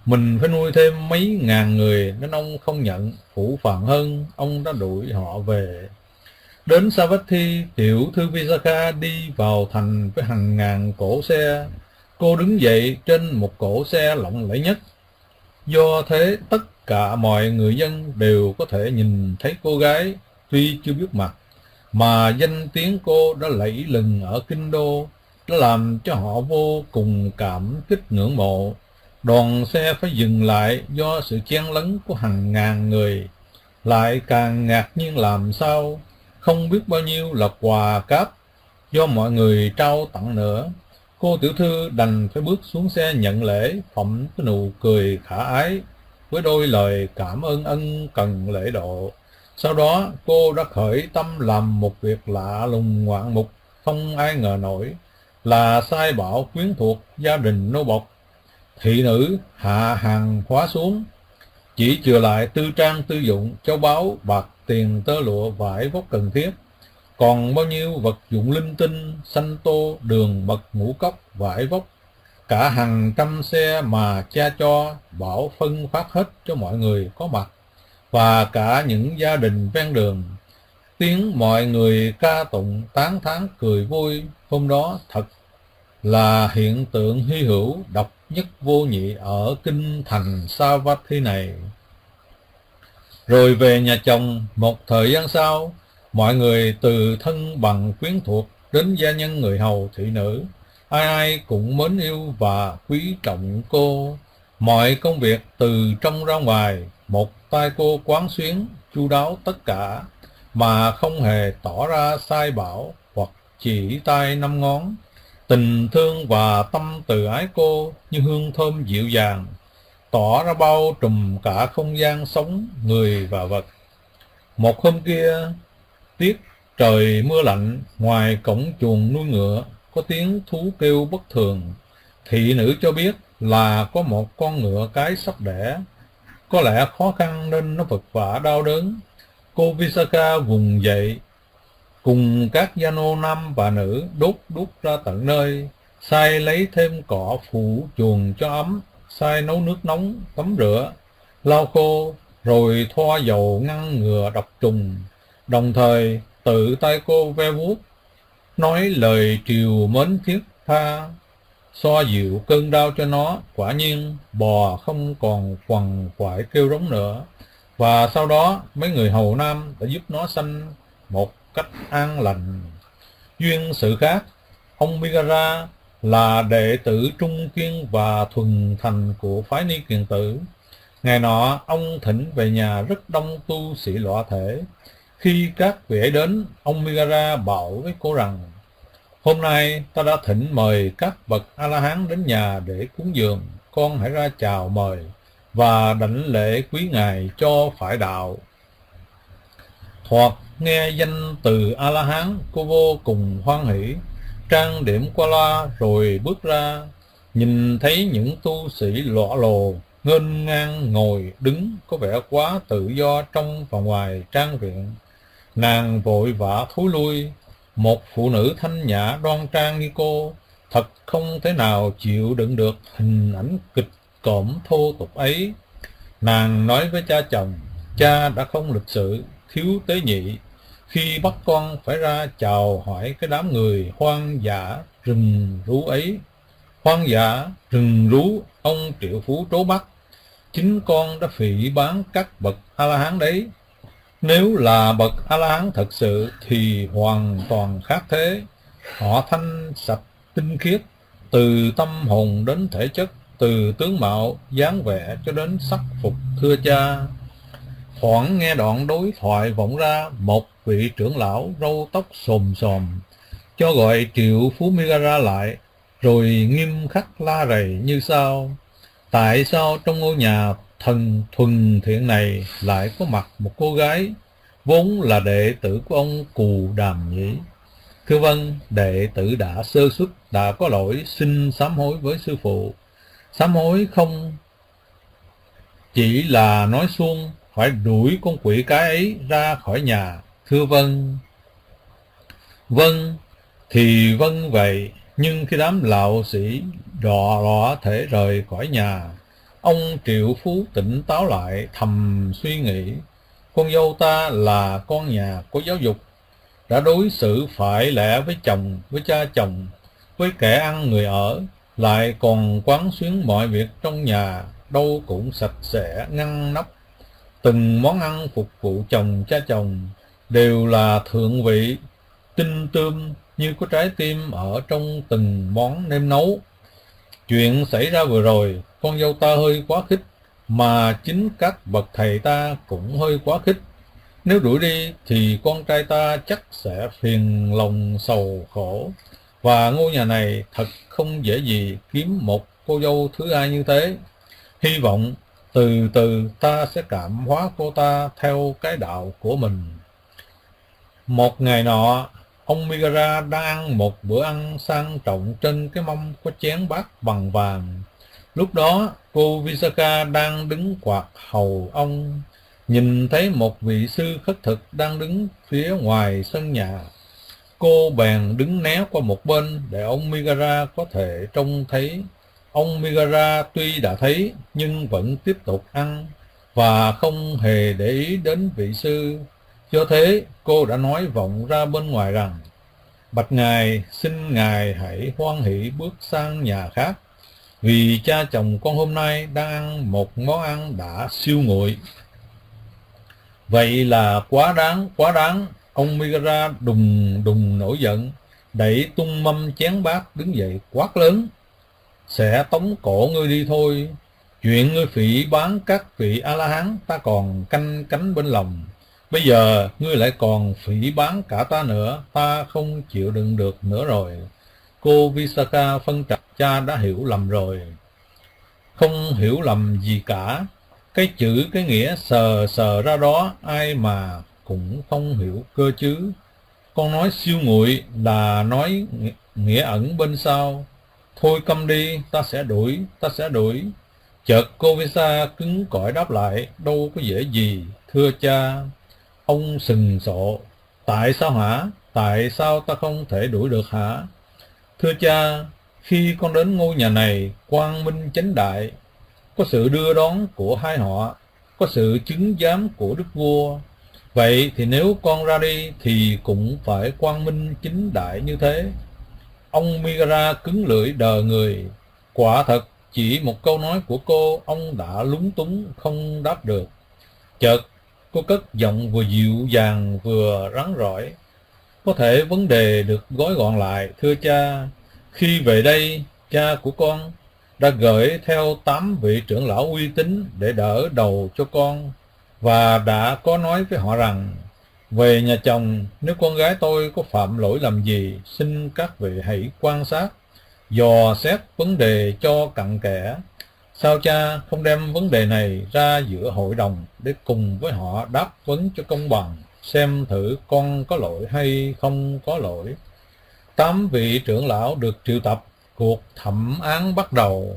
Mình phải nuôi thêm mấy ngàn người nên ông không nhận. Phụ phàng hơn, ông đã đuổi họ về. Đến Savatthi, tiểu thư Visakha đi vào thành với hàng ngàn cỗ xe. Cô đứng dậy trên một cỗ xe lộng lẫy nhất. Do thế tất cả mọi người dân đều có thể nhìn thấy cô gái, tuy chưa biết mặt, mà danh tiếng cô đã lẫy lừng ở kinh đô, đã làm cho họ vô cùng cảm kích ngưỡng mộ. Đoàn xe phải dừng lại do sự chen lấn của hàng ngàn người. Lại càng ngạc nhiên làm sao, không biết bao nhiêu là quà cáp do mọi người trao tặng nữa. Cô tiểu thư đành phải bước xuống xe nhận lễ, phẩm cái nụ cười khả ái với đôi lời cảm ơn ân cần lễ độ. Sau đó cô đã khởi tâm làm một việc lạ lùng ngoạn mục, không ai ngờ nổi, là sai bảo quyến thuộc gia đình nô bộc. Thị nữ hạ hàng hóa xuống, chỉ chừa lại tư trang tư dụng, châu báu, bạc, tiền, tơ lụa, vải vóc cần thiết. Còn bao nhiêu vật dụng linh tinh, xanh tô, đường, mật, ngũ cốc, vải vóc, cả hàng trăm xe mà cha cho, bảo phân phát hết cho mọi người có mặt, và cả những gia đình ven đường. Tiếng mọi người ca tụng, tán thán, cười vui hôm đó thật là hiện tượng hy hữu, độc nhất vô nhị ở kinh thành Savatthi này. Rồi về nhà chồng, một thời gian sau, mọi người từ thân bằng quyến thuộc đến gia nhân người hầu thị nữ, ai ai cũng mến yêu và quý trọng cô. Mọi công việc từ trong ra ngoài, một tay cô quán xuyến chu đáo tất cả, mà không hề tỏ ra sai bảo hoặc chỉ tay năm ngón. Tình thương và tâm từ ái cô như hương thơm dịu dàng, tỏ ra bao trùm cả không gian sống người và vật. Một hôm kia, tiết trời mưa lạnh, ngoài cổng chuồng nuôi ngựa có tiếng thú kêu bất thường. Thị nữ cho biết là có một con ngựa cái sắp đẻ, có lẽ khó khăn nên nó vật vã đau đớn. Cô Visakha vùng dậy cùng các gia nô nam và nữ đốt đuốc ra tận nơi, sai lấy thêm cỏ phủ chuồng cho ấm, sai nấu nước nóng tắm rửa, lau khô, rồi thoa dầu ngăn ngừa độc trùng. Đồng thời tự tay cô ve vuốt, nói lời triều mến thiết tha, xoa dịu cơn đau cho nó. Quả nhiên bò không còn quằn quại kêu rống nữa, và sau đó mấy người hầu nam đã giúp nó sanh một cách an lành. Duyên sự khác, ông Migara là đệ tử trung kiên và thuần thành của phái Ni Kiền Tử. Ngày nọ ông thỉnh về nhà rất đông tu sĩ lõa thể. Khi các vị ấy đến, ông Migara bảo với cô rằng: hôm nay ta đã thỉnh mời các bậc A-la-hán đến nhà để cúng dường, con hãy ra chào mời và đảnh lễ quý ngài cho phải đạo. Thoạt nghe danh từ A-la-hán, cô vô cùng hoan hỷ, trang điểm qua loa rồi bước ra. Nhìn thấy những tu sĩ lọ lồ nghênh ngang ngồi đứng có vẻ quá tự do trong và ngoài trang viện, nàng vội vã thối lui. Một phụ nữ thanh nhã đoan trang như cô thật không thể nào chịu đựng được hình ảnh kịch cỡm thô tục ấy. Nàng nói với cha chồng: cha đã không lịch sự, thiếu tế nhị khi bắt con phải ra chào hỏi cái đám người hoang dã rừng rú ấy. Hoang dã rừng rú, ông triệu phú trố mắt, chính con đã phỉ báng các bậc A-la-hán đấy. Nếu là bậc A-la-hán thật sự thì hoàn toàn khác thế. Họ thanh sạch tinh khiết, từ tâm hồn đến thể chất, từ tướng mạo dáng vẻ cho đến sắc phục, thưa cha. Thoảng nghe đoạn đối thoại vọng ra, một vị trưởng lão râu tóc xồm xồm cho gọi triệu phú Migara lại, rồi nghiêm khắc la rầy như sau: tại sao trong ngôi nhà thần thuần thiện này lại có mặt một cô gái vốn là đệ tử của ông Cù Đàm nhỉ? Thưa vâng, đệ tử đã sơ suất, đã có lỗi, xin sám hối với sư phụ. Sám hối không chỉ là nói suông, phải đuổi con quỷ cái ấy ra khỏi nhà. Thưa vâng. Vâng thì vâng vậy, nhưng khi đám lão sĩ đò thể rời khỏi nhà, Ông triệu phú tỉnh táo lại, thầm suy nghĩ, con dâu ta là con nhà có giáo dục, đã đối xử phải lẽ với chồng, với cha chồng, với kẻ ăn người ở, lại còn quán xuyến mọi việc trong nhà, đâu cũng sạch sẽ ngăn nắp. Từng món ăn phục vụ chồng cha chồng đều là thượng vị, tinh tươm như có trái tim ở trong từng món nêm nấu. Chuyện xảy ra vừa rồi, con dâu ta hơi quá khích, mà chính các bậc thầy ta cũng hơi quá khích. Nếu đuổi đi thì con trai ta chắc sẽ phiền lòng sầu khổ, và ngôi nhà này thật không dễ gì kiếm một cô dâu thứ hai như thế. Hy vọng từ từ ta sẽ cảm hóa cô ta theo cái đạo của mình. Một ngày nọ, ông Megara đang ăn một bữa ăn sang trọng trên cái mâm có chén bát bằng vàng. Lúc đó, cô Visakha đang đứng quạt hầu ông, nhìn thấy một vị sư khất thực đang đứng phía ngoài sân nhà. Cô bèn đứng né qua một bên để ông Megara có thể trông thấy. Ông Megara tuy đã thấy nhưng vẫn tiếp tục ăn và không hề để ý đến vị sư. Do thế, cô đã nói vọng ra bên ngoài rằng: "Bạch ngài, xin ngài hãy hoan hỷ bước sang nhà khác, vì cha chồng con hôm nay đang ăn một món ăn đã siêu nguội." Vậy là quá đáng, quá đáng. Ông Megara đùng đùng nổi giận, đẩy tung mâm chén bát đứng dậy quát lớn: "Sẽ tống cổ ngươi đi thôi. Chuyện ngươi phỉ báng các vị A-la-hán ta còn canh cánh bên lòng. Bây giờ ngươi lại còn phỉ báng cả ta nữa, ta không chịu đựng được nữa rồi." Cô Visakha phân trạch: "Cha đã hiểu lầm rồi." "Không hiểu lầm gì cả. Cái chữ cái nghĩa sờ sờ ra đó, ai mà cũng không hiểu cơ chứ. Con nói siêu nguội là nói nghĩa ẩn bên sau. Thôi câm đi, ta sẽ đuổi, ta sẽ đuổi." Chợt cô Visa cứng cỏi đáp lại: "Đâu có dễ gì, thưa cha." Ông sừng sộ: "Tại sao hả? Tại sao ta không thể đuổi được hả?" "Thưa cha, khi con đến ngôi nhà này quang minh chánh đại, có sự đưa đón của hai họ, có sự chứng giám của đức vua. Vậy thì nếu con ra đi thì cũng phải quang minh chính đại như thế." Ông Megara cứng lưỡi đờ người. Quả thật, chỉ một câu nói của cô, ông đã lúng túng không đáp được. Chợt, cô cất giọng vừa dịu dàng vừa rắn rỏi: "Có thể vấn đề được gói gọn lại, thưa cha. Khi về đây, cha của con đã gửi theo 8 vị trưởng lão uy tín để đỡ đầu cho con, và đã có nói với họ rằng: về nhà chồng, nếu con gái tôi có phạm lỗi lầm gì, xin các vị hãy quan sát, dò xét vấn đề cho cặn kẽ. Sao cha không đem vấn đề này ra giữa hội đồng để cùng với họ đáp vấn cho công bằng, xem thử con có lỗi hay không có lỗi?" 8 vị trưởng lão được triệu tập, cuộc thẩm án bắt đầu.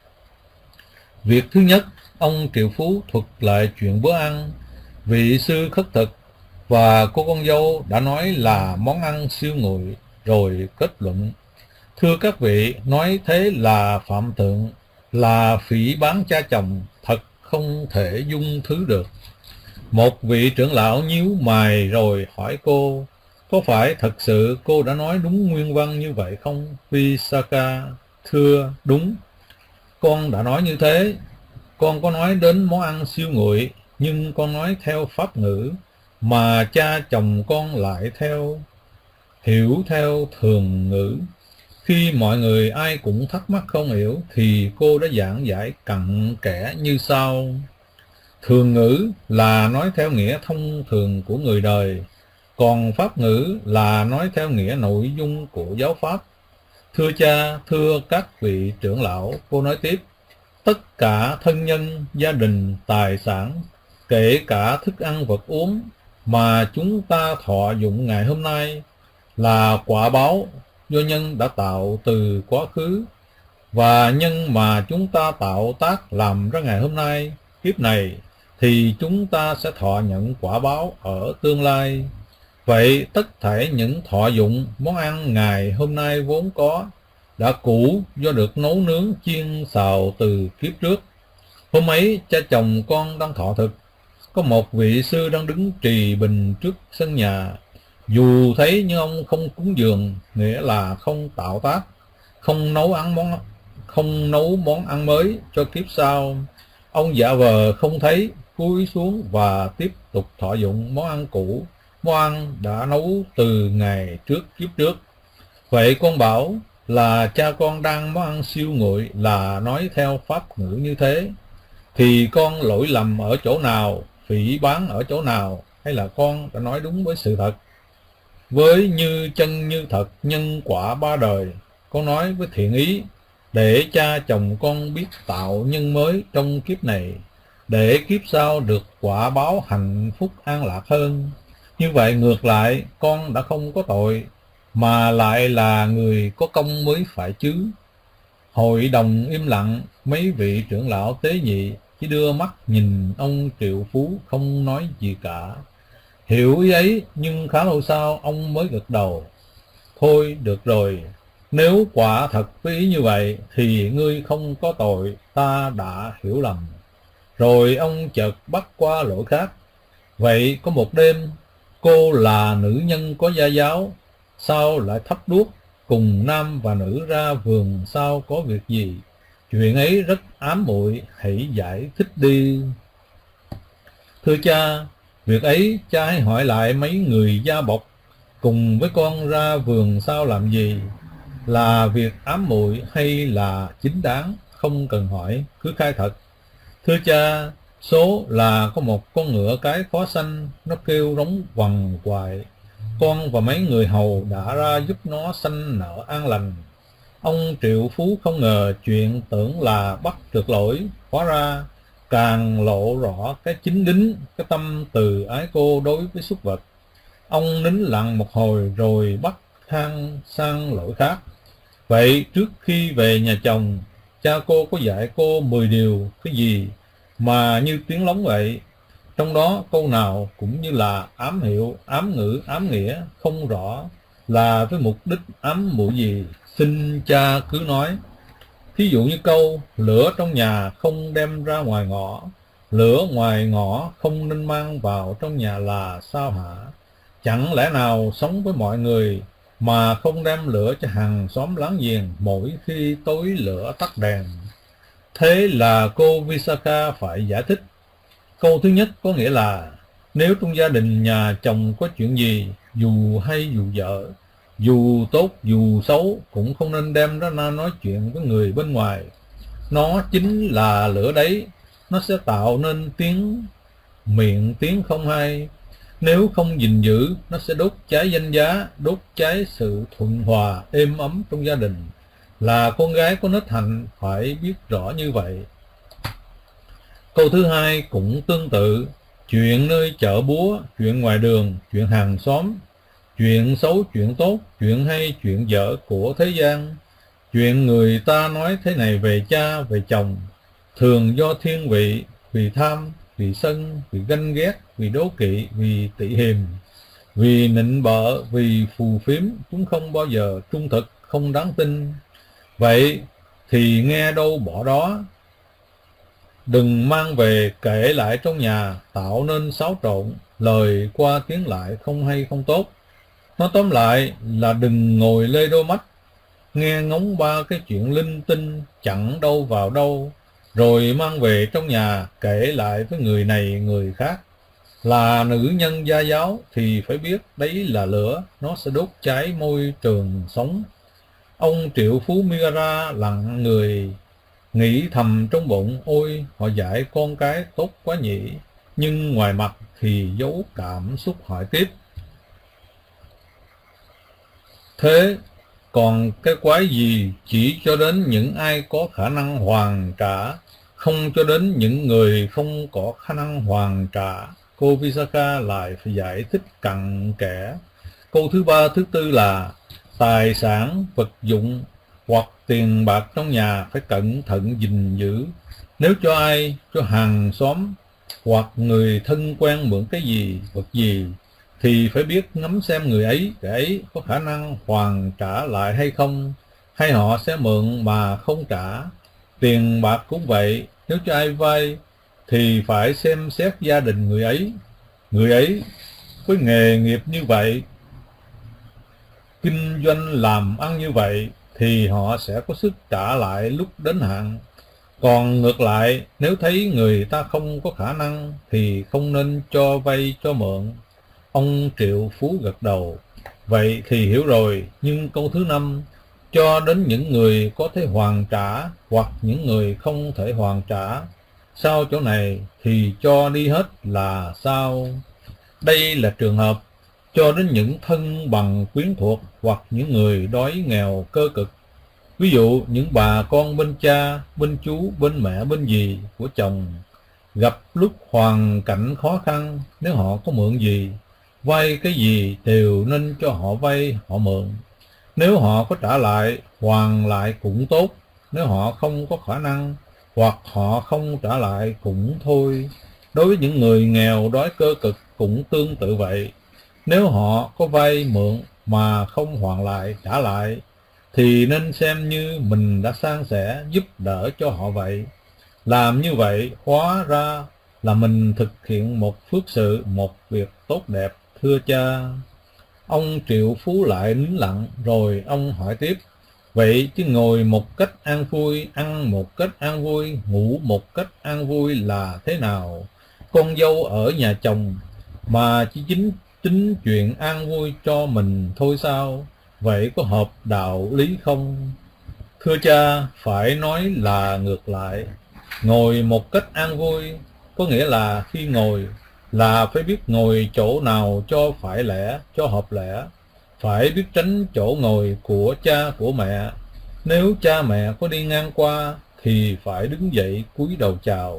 Việc thứ nhất, ông triệu phú thuật lại chuyện bữa ăn. Vị sư khất thực và cô con dâu đã nói là món ăn siêu nguội, rồi kết luận: "Thưa các vị, nói thế là phạm thượng, là phỉ báng cha chồng, thật không thể dung thứ được." Một vị trưởng lão nhíu mày rồi hỏi cô: "Có phải thật sự cô đã nói đúng nguyên văn như vậy không, Visakha?" "Thưa, đúng. Con đã nói như thế. Con có nói đến món ăn siêu nguội, nhưng con nói theo pháp ngữ mà cha chồng con lại hiểu theo thường ngữ. Khi mọi người ai cũng thắc mắc không hiểu thì cô đã giảng giải cặn kẽ như sau: Thường ngữ là nói theo nghĩa thông thường của người đời, còn pháp ngữ là nói theo nghĩa nội dung của giáo pháp. Thưa cha, thưa các vị trưởng lão," cô nói tiếp, "tất cả thân nhân, gia đình, tài sản, kể cả thức ăn vật uống mà chúng ta thọ dụng ngày hôm nay là quả báo do nhân đã tạo từ quá khứ, và nhân mà chúng ta tạo tác làm ra ngày hôm nay, kiếp này, thì chúng ta sẽ thọ nhận quả báo ở tương lai. Vậy tất thảy những thọ dụng món ăn ngày hôm nay vốn có, đã cũ do được nấu nướng chiên xào từ kiếp trước. Hôm ấy cha chồng con đang thọ thực, có một vị sư đang đứng trì bình trước sân nhà. Dù thấy nhưng ông không cúng dường, nghĩa là không tạo tác, không nấu món ăn mới cho kiếp sau. Ông giả vờ không thấy, cúi xuống và tiếp tục thọ dụng món ăn cũ, món ăn đã nấu từ ngày trước kiếp trước. Vậy con bảo là cha con đang món ăn siêu nguội là nói theo pháp ngữ như thế, thì con lỗi lầm ở chỗ nào, phỉ báng ở chỗ nào, hay là con đã nói đúng với sự thật? Với như chân như thật nhân quả ba đời, con nói với thiện ý, để cha chồng con biết tạo nhân mới trong kiếp này, để kiếp sau được quả báo hạnh phúc an lạc hơn. Như vậy ngược lại, con đã không có tội, mà lại là người có công mới phải chứ. Hội đồng im lặng, mấy vị trưởng lão tế nhị chỉ đưa mắt nhìn ông triệu phú, không nói gì cả. Hiểu ý ấy, nhưng khá lâu sau ông mới gật đầu. Thôi được rồi, nếu quả thật với ý như vậy thì ngươi không có tội, ta đã hiểu lầm. Rồi ông chợt bắt qua lỗi khác. Vậy có một đêm, cô là nữ nhân có gia giáo, sao lại thắp đuốc cùng nam và nữ ra vườn, sao có việc gì? Chuyện ấy rất ám muội, hãy giải thích đi. Thưa cha, việc ấy cha hãy hỏi lại mấy người gia bộc cùng với con ra vườn sao làm gì? Là việc ám muội hay là chính đáng? Không cần hỏi, cứ khai thật. Thưa cha, số là có một con ngựa cái khó sanh, nó kêu rống quằn quại. Con và mấy người hầu đã ra giúp nó sanh nở an lành. Ông triệu phú không ngờ chuyện tưởng là bắt được lỗi, hóa ra càng lộ rõ cái chính đính, cái tâm từ ái cô đối với súc vật. Ông nín lặng một hồi rồi bắt thang sang lỗi khác. Vậy trước khi về nhà chồng, cha cô có dạy cô 10 điều cái gì mà như tiếng lóng vậy? Trong đó câu nào cũng như là ám hiệu, ám ngữ, ám nghĩa, không rõ là với mục đích ám muội gì. Xin cha cứ nói. Thí dụ như câu lửa trong nhà không đem ra ngoài ngõ, lửa ngoài ngõ không nên mang vào trong nhà là sao hả? Chẳng lẽ nào sống với mọi người mà không đem lửa cho hàng xóm láng giềng mỗi khi tối lửa tắt đèn? Thế là cô Visakha phải giải thích. Câu thứ nhất có nghĩa là nếu trong gia đình nhà chồng có chuyện gì, dù hay dù dở, dù tốt dù xấu, cũng không nên đem ra nói chuyện với người bên ngoài. Nó chính là lửa đấy, nó sẽ tạo nên tiếng không hay. Nếu không gìn giữ, nó sẽ đốt cháy danh giá, đốt cháy sự thuận hòa êm ấm trong gia đình. Là con gái có nết hạnh phải biết rõ như vậy. Câu thứ hai cũng tương tự. Chuyện nơi chợ búa, chuyện ngoài đường, chuyện hàng xóm, chuyện xấu, chuyện tốt, chuyện hay, chuyện dở của thế gian, chuyện người ta nói thế này về cha, về chồng, thường do thiên vị, vì tham, vì sân, vì ganh ghét, vì đố kỵ, vì tị hiềm, vì nịnh bợ, vì phù phiếm, chúng không bao giờ trung thực, không đáng tin. Vậy thì nghe đâu bỏ đó, đừng mang về kể lại trong nhà, tạo nên xáo trộn, lời qua tiếng lại không hay không tốt. Nói tóm lại là đừng ngồi lê đôi mắt, nghe ngóng ba cái chuyện linh tinh chẳng đâu vào đâu, rồi mang về trong nhà kể lại với người này người khác. Là nữ nhân gia giáo thì phải biết đấy là lửa, nó sẽ đốt cháy môi trường sống. Ông triệu phú Megara lặng người, nghĩ thầm trong bụng, ôi họ dạy con cái tốt quá nhỉ. Nhưng ngoài mặt thì giấu cảm xúc hỏi tiếp. Thế còn cái quái gì chỉ cho đến những ai có khả năng hoàn trả, không cho đến những người không có khả năng hoàn trả? Cô Visakha lại phải giải thích cặn kẽ. Câu thứ ba, thứ tư là tài sản, vật dụng hoặc tiền bạc trong nhà phải cẩn thận gìn giữ. Nếu cho ai, cho hàng xóm hoặc người thân quen mượn cái gì, vật gì, thì phải biết ngắm xem người ấy, kẻ ấy có khả năng hoàn trả lại hay không, hay họ sẽ mượn mà không trả. Tiền bạc cũng vậy, nếu cho ai vay thì phải xem xét gia đình người ấy. Người ấy với nghề nghiệp như vậy, kinh doanh làm ăn như vậy, thì họ sẽ có sức trả lại lúc đến hạn. Còn ngược lại, nếu thấy người ta không có khả năng thì không nên cho vay cho mượn. Ông Triệu Phú gật đầu. Vậy thì hiểu rồi, nhưng câu thứ 5, cho đến những người có thể hoàn trả hoặc những người không thể hoàn trả. Sau chỗ này thì cho đi hết là sao? Đây là trường hợp cho đến những thân bằng quyến thuộc hoặc những người đói nghèo cơ cực. Ví dụ những bà con bên cha, bên chú, bên mẹ, bên dì của chồng gặp lúc hoàn cảnh khó khăn, nếu họ có mượn gì, vay cái gì đều nên cho họ vay, họ mượn. Nếu họ có trả lại, hoàn lại cũng tốt. Nếu họ không có khả năng hoặc họ không trả lại cũng thôi. Đối với những người nghèo đói cơ cực cũng tương tự vậy. Nếu họ có vay mượn mà không hoàn lại, trả lại, thì nên xem như mình đã san sẻ giúp đỡ cho họ vậy. Làm như vậy hóa ra là mình thực hiện một phước sự, một việc tốt đẹp, thưa cha. Ông Triệu Phú lại nín lặng, rồi ông hỏi tiếp. Vậy chứ ngồi một cách an vui, ăn một cách an vui, ngủ một cách an vui là thế nào? Con dâu ở nhà chồng mà chỉ tính chuyện an vui cho mình thôi sao? Vậy có hợp đạo lý không? Thưa cha, phải nói là ngược lại. Ngồi một cách an vui có nghĩa là khi ngồi là phải biết ngồi chỗ nào cho phải lẽ, cho hợp lẽ. Phải biết tránh chỗ ngồi của cha của mẹ. Nếu cha mẹ có đi ngang qua thì phải đứng dậy cúi đầu chào.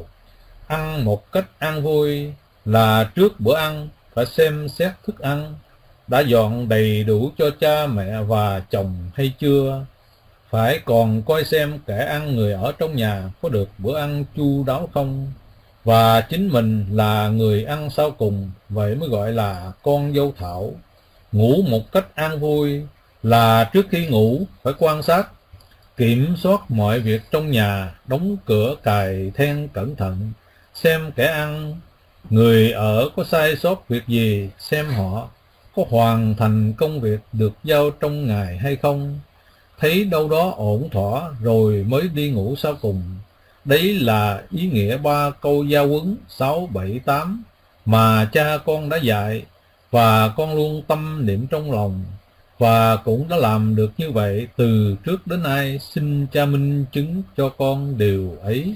Ăn một cách an vui là trước bữa ăn phải xem xét thức ăn đã dọn đầy đủ cho cha mẹ và chồng hay chưa. Phải còn coi xem kẻ ăn người ở trong nhà có được bữa ăn chu đáo không. Và chính mình là người ăn sau cùng, vậy mới gọi là con dâu thảo. Ngủ một cách an vui là trước khi ngủ phải quan sát, kiểm soát mọi việc trong nhà, đóng cửa cài then cẩn thận, xem kẻ ăn người ở có sai sót việc gì, xem họ có hoàn thành công việc được giao trong ngày hay không. Thấy đâu đó ổn thỏa rồi mới đi ngủ sau cùng. Đấy là ý nghĩa 3 câu giao huấn 6, 7, 8 mà cha con đã dạy, và con luôn tâm niệm trong lòng, và cũng đã làm được như vậy từ trước đến nay. Xin cha minh chứng cho con điều ấy.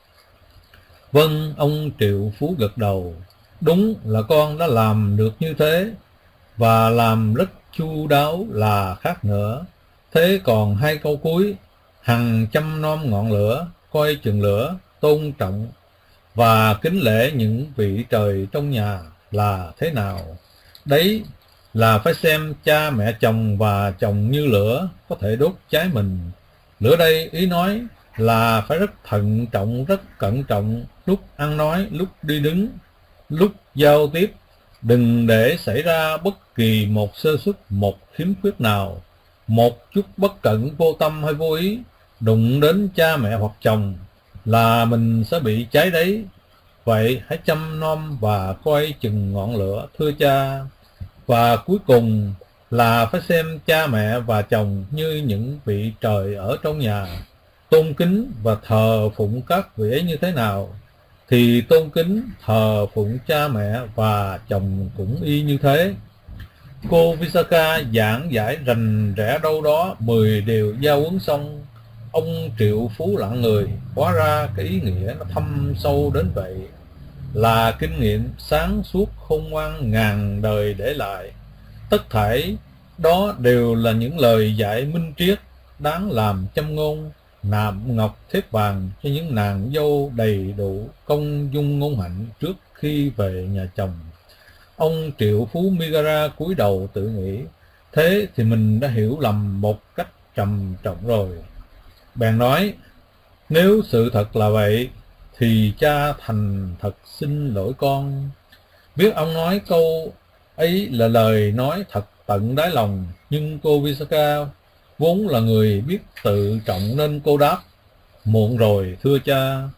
Vâng, ông Triệu Phú gật đầu. Đúng là con đã làm được như thế, và làm rất chu đáo là khác nữa. Thế còn 2 câu cuối, hằng chăm nom ngọn lửa, coi chừng lửa, tôn trọng và kính lễ những vị trời trong nhà là thế nào? Đấy là phải xem cha mẹ chồng và chồng như lửa có thể đốt cháy mình. Lửa đây ý nói là phải rất thận trọng, rất cẩn trọng, lúc ăn nói, lúc đi đứng, lúc giao tiếp. Đừng để xảy ra bất kỳ một sơ suất, một khiếm khuyết nào, một chút bất cẩn, vô tâm hay vô ý, đụng đến cha mẹ hoặc chồng là mình sẽ bị cháy đấy. Vậy hãy chăm nom và coi chừng ngọn lửa, thưa cha. Và cuối cùng là phải xem cha mẹ và chồng như những vị trời ở trong nhà. Tôn kính và thờ phụng các vị ấy như thế nào, thì tôn kính thờ phụng cha mẹ và chồng cũng y như thế. Cô Visakha giảng giải rành rẽ đâu đó 10 điều giao huấn xong, ông Triệu Phú lặng người. Hóa ra cái ý nghĩa nó thâm sâu đến vậy, là kinh nghiệm sáng suốt khôn ngoan ngàn đời để lại. Tất thảy đó đều là những lời dạy minh triết, đáng làm châm ngôn, nạm ngọc thép vàng cho những nàng dâu đầy đủ công dung ngôn hạnh trước khi về nhà chồng. Ông Triệu Phú Megara cúi đầu tự nghĩ, thế thì mình đã hiểu lầm một cách trầm trọng rồi. Bèn nói, nếu sự thật là vậy thì cha thành thật xin lỗi con. Biết ông nói câu ấy là lời nói thật tận đáy lòng, nhưng cô Visakha vốn là người biết tự trọng nên cô đáp, muộn rồi thưa cha.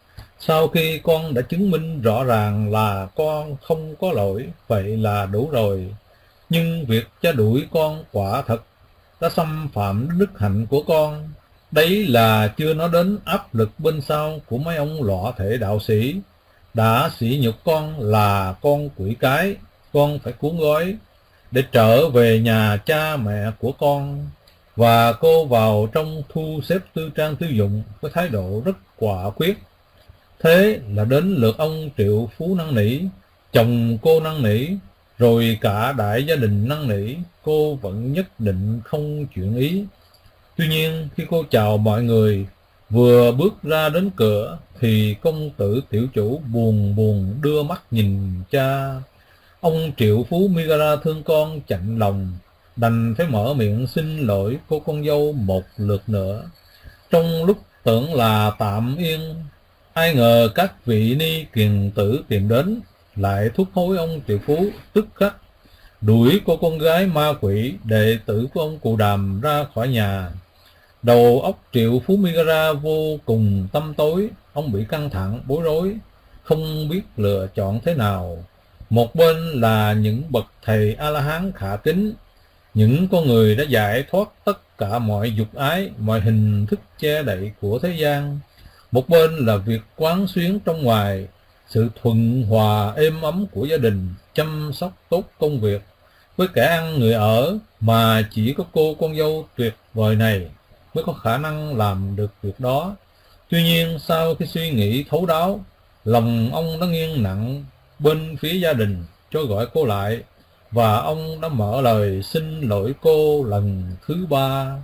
Sau khi con đã chứng minh rõ ràng là con không có lỗi, vậy là đủ rồi. Nhưng việc cha đuổi con quả thật đã xâm phạm đến đức hạnh của con. Đấy là chưa nói đến áp lực bên sau của mấy ông lọ thể đạo sĩ đã sỉ nhục con là con quỷ cái. Con phải cuốn gói để trở về nhà cha mẹ của con. Và cô vào trong thu xếp tư trang tư dụng với thái độ rất quả quyết. Thế là đến lượt ông Triệu Phú năn nỉ, chồng cô năn nỉ, rồi cả đại gia đình năn nỉ, cô vẫn nhất định không chuyển ý. Tuy nhiên khi cô chào mọi người, vừa bước ra đến cửa, thì công tử tiểu chủ buồn buồn đưa mắt nhìn cha. Ông Triệu Phú Megara thương con chạnh lòng, đành phải mở miệng xin lỗi cô con dâu một lượt nữa. Trong lúc tưởng là tạm yên, ai ngờ các vị ni kiền tử tìm đến, lại thúc hối ông Triệu Phú tức khắc đuổi cô con gái ma quỷ đệ tử của ông Cụ Đàm ra khỏi nhà. Đầu óc Triệu Phú Megara vô cùng tăm tối, ông bị căng thẳng bối rối, không biết lựa chọn thế nào. Một bên là những bậc thầy A-la-hán khả kính, những con người đã giải thoát tất cả mọi dục ái, mọi hình thức che đậy của thế gian. Một bên là việc quán xuyến trong ngoài, sự thuận hòa êm ấm của gia đình, chăm sóc tốt công việc. Với kẻ ăn người ở mà chỉ có cô con dâu tuyệt vời này mới có khả năng làm được việc đó. Tuy nhiên sau khi suy nghĩ thấu đáo, lòng ông đã nghiêng nặng bên phía gia đình, cho gọi cô lại, và ông đã mở lời xin lỗi cô lần thứ ba.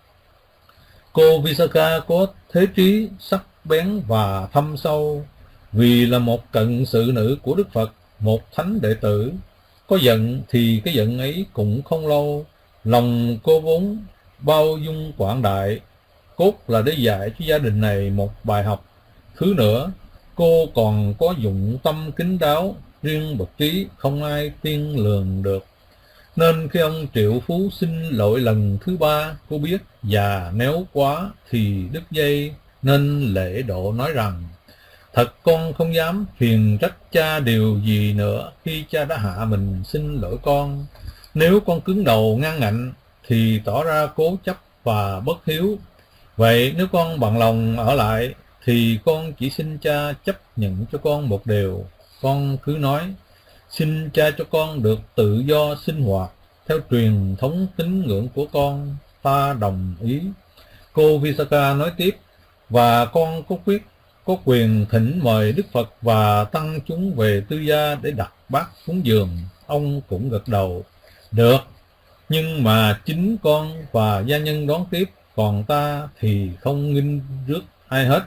Cô Visakha có thế trí sắc bén và thâm sâu, vì là một cận sự nữ của Đức Phật, một thánh đệ tử. Có giận thì cái giận ấy cũng không lâu. Lòng cô vốn bao dung quảng đại, cốt là để dạy cho gia đình này một bài học. Thứ nữa, cô còn có dụng tâm kín đáo, riêng bậc trí không ai tiên lường được. Nên khi ông Triệu Phú xin lỗi lần thứ ba, cô biết già nếu quá thì đứt dây, nên lễ độ nói rằng: thật con không dám phiền trách cha điều gì nữa khi cha đã hạ mình xin lỗi con. Nếu con cứng đầu ngang ngạnh thì tỏ ra cố chấp và bất hiếu. Vậy nếu con bằng lòng ở lại thì con chỉ xin cha chấp nhận cho con một điều. Con cứ nói: xin cha cho con được tự do sinh hoạt theo truyền thống tín ngưỡng của con. Ta đồng ý. Cô Visakha nói tiếp: và con có quyền thỉnh mời Đức Phật và tăng chúng về tư gia để đặt bát cúng dường. Ông cũng gật đầu: được, nhưng mà chính con và gia nhân đón tiếp, còn ta thì không nghinh rước ai hết.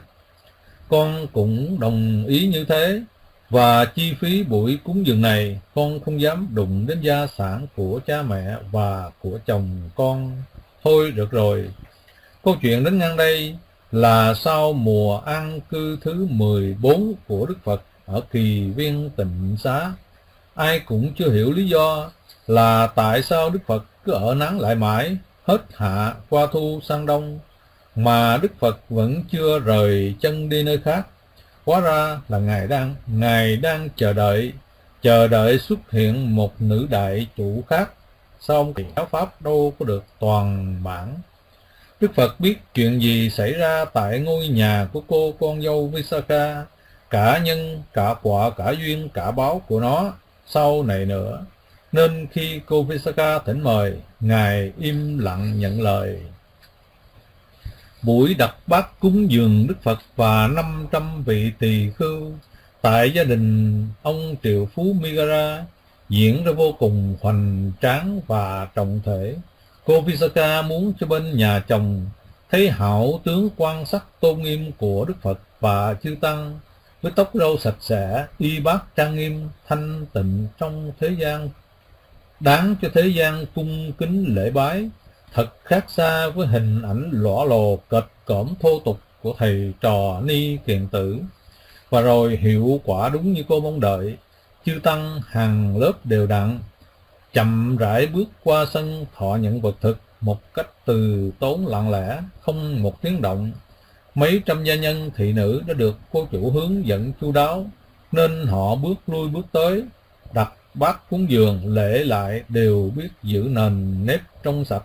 Con cũng đồng ý như thế, và chi phí buổi cúng dường này con không dám đụng đến gia sản của cha mẹ và của chồng con. Thôi được rồi, câu chuyện đến ngang đây là sau mùa an cư thứ 14 của Đức Phật ở Kỳ Viên Tịnh Xá. Ai cũng chưa hiểu lý do là tại sao Đức Phật cứ ở nán lại mãi, hết hạ qua thu sang đông, mà Đức Phật vẫn chưa rời chân đi nơi khác. Hóa ra là Ngài đang chờ đợi xuất hiện một nữ đại chủ khác. Xong thì giáo pháp đâu có được toàn bản. Đức Phật biết chuyện gì xảy ra tại ngôi nhà của cô con dâu Visakha, cả nhân, cả quả, cả duyên, cả báo của nó sau này nữa. Nên khi cô Visakha thỉnh mời, Ngài im lặng nhận lời. Buổi đặt bát cúng dường Đức Phật và 500 vị tỳ khưu tại gia đình ông Triệu Phú Megara diễn ra vô cùng hoành tráng và trọng thể. Cô Visakha muốn cho bên nhà chồng thấy hảo tướng quan sắc tôn nghiêm của Đức Phật và chư tăng, với tóc râu sạch sẽ, y bát trang nghiêm, thanh tịnh trong thế gian, đáng cho thế gian cung kính lễ bái. Thật khác xa với hình ảnh lõa lồ kệch cỡm thô tục của thầy trò ni kiền tử. Và rồi hiệu quả đúng như cô mong đợi. Chư tăng hàng lớp đều đặn, chậm rãi bước qua sân thọ nhận vật thực một cách từ tốn lặng lẽ, không một tiếng động. Mấy trăm gia nhân thị nữ đã được cô chủ hướng dẫn chu đáo, nên họ bước lui bước tới, đặt bát cúng dường lễ lại đều biết giữ nền nếp trong sạch,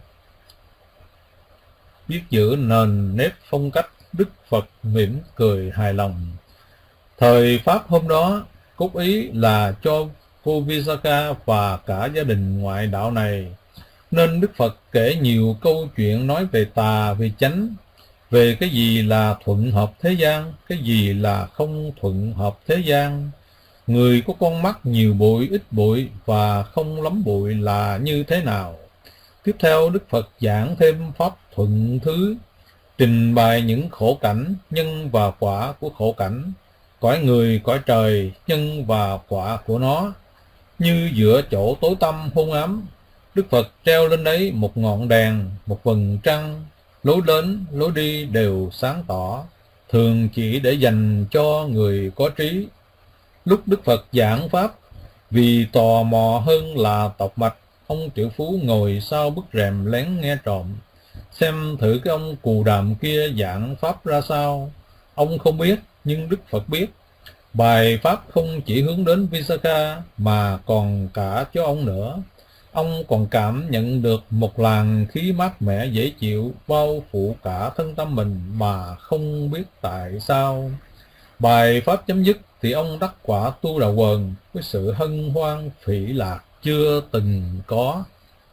biết giữ nền nếp phong cách. Đức Phật mỉm cười hài lòng. Thời Pháp hôm đó, cốt ý là cho cô Visakha và cả gia đình ngoại đạo này, nên Đức Phật kể nhiều câu chuyện nói về tà, về chánh, về cái gì là thuận hợp thế gian, cái gì là không thuận hợp thế gian. Người có con mắt nhiều bụi, ít bụi và không lắm bụi là như thế nào. Tiếp theo Đức Phật giảng thêm pháp thuận thứ, trình bày những khổ cảnh, nhân và quả của khổ cảnh, cõi người, cõi trời, nhân và quả của nó. Như giữa chỗ tối tăm hôn ám, Đức Phật treo lên đấy một ngọn đèn, một vầng trăng, lối đến, lối đi đều sáng tỏ, thường chỉ để dành cho người có trí. Lúc Đức Phật giảng pháp, vì tò mò hơn là tọc mạch, ông triệu phú ngồi sau bức rèm lén nghe trộm, xem thử cái ông cù đàm kia giảng pháp ra sao. Ông không biết, nhưng Đức Phật biết. Bài pháp không chỉ hướng đến Visakha mà còn cả cho ông nữa. Ông còn cảm nhận được một làn khí mát mẻ dễ chịu bao phủ cả thân tâm mình mà không biết tại sao. Bài pháp chấm dứt thì ông đắc quả tu đà quần với sự hân hoan phỉ lạc chưa từng có.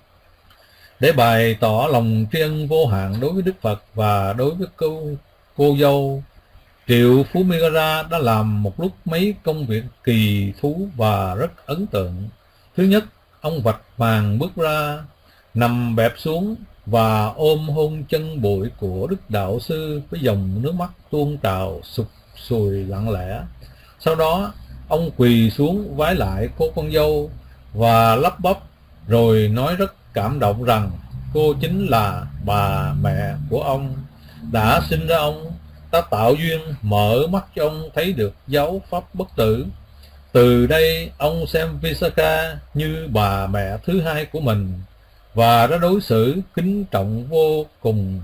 Để bày tỏ lòng tri ân vô hạn đối với Đức Phật và đối với cô dâu, Triệu Phú Megara đã làm một lúc mấy công việc kỳ thú và rất ấn tượng. Thứ nhất, ông vạch màn bước ra, nằm bẹp xuống và ôm hôn chân bụi của Đức Đạo Sư với dòng nước mắt tuôn trào sụt sùi lặng lẽ. Sau đó, ông quỳ xuống vái lại cô con dâu và lắp bắp, rồi nói rất cảm động rằng cô chính là bà mẹ của ông, đã sinh ra ông, đã tạo duyên mở mắt cho ông thấy được dấu pháp bất tử. Từ đây ông xem Visakha như bà mẹ thứ hai của mình và đã đối xử kính trọng vô cùng,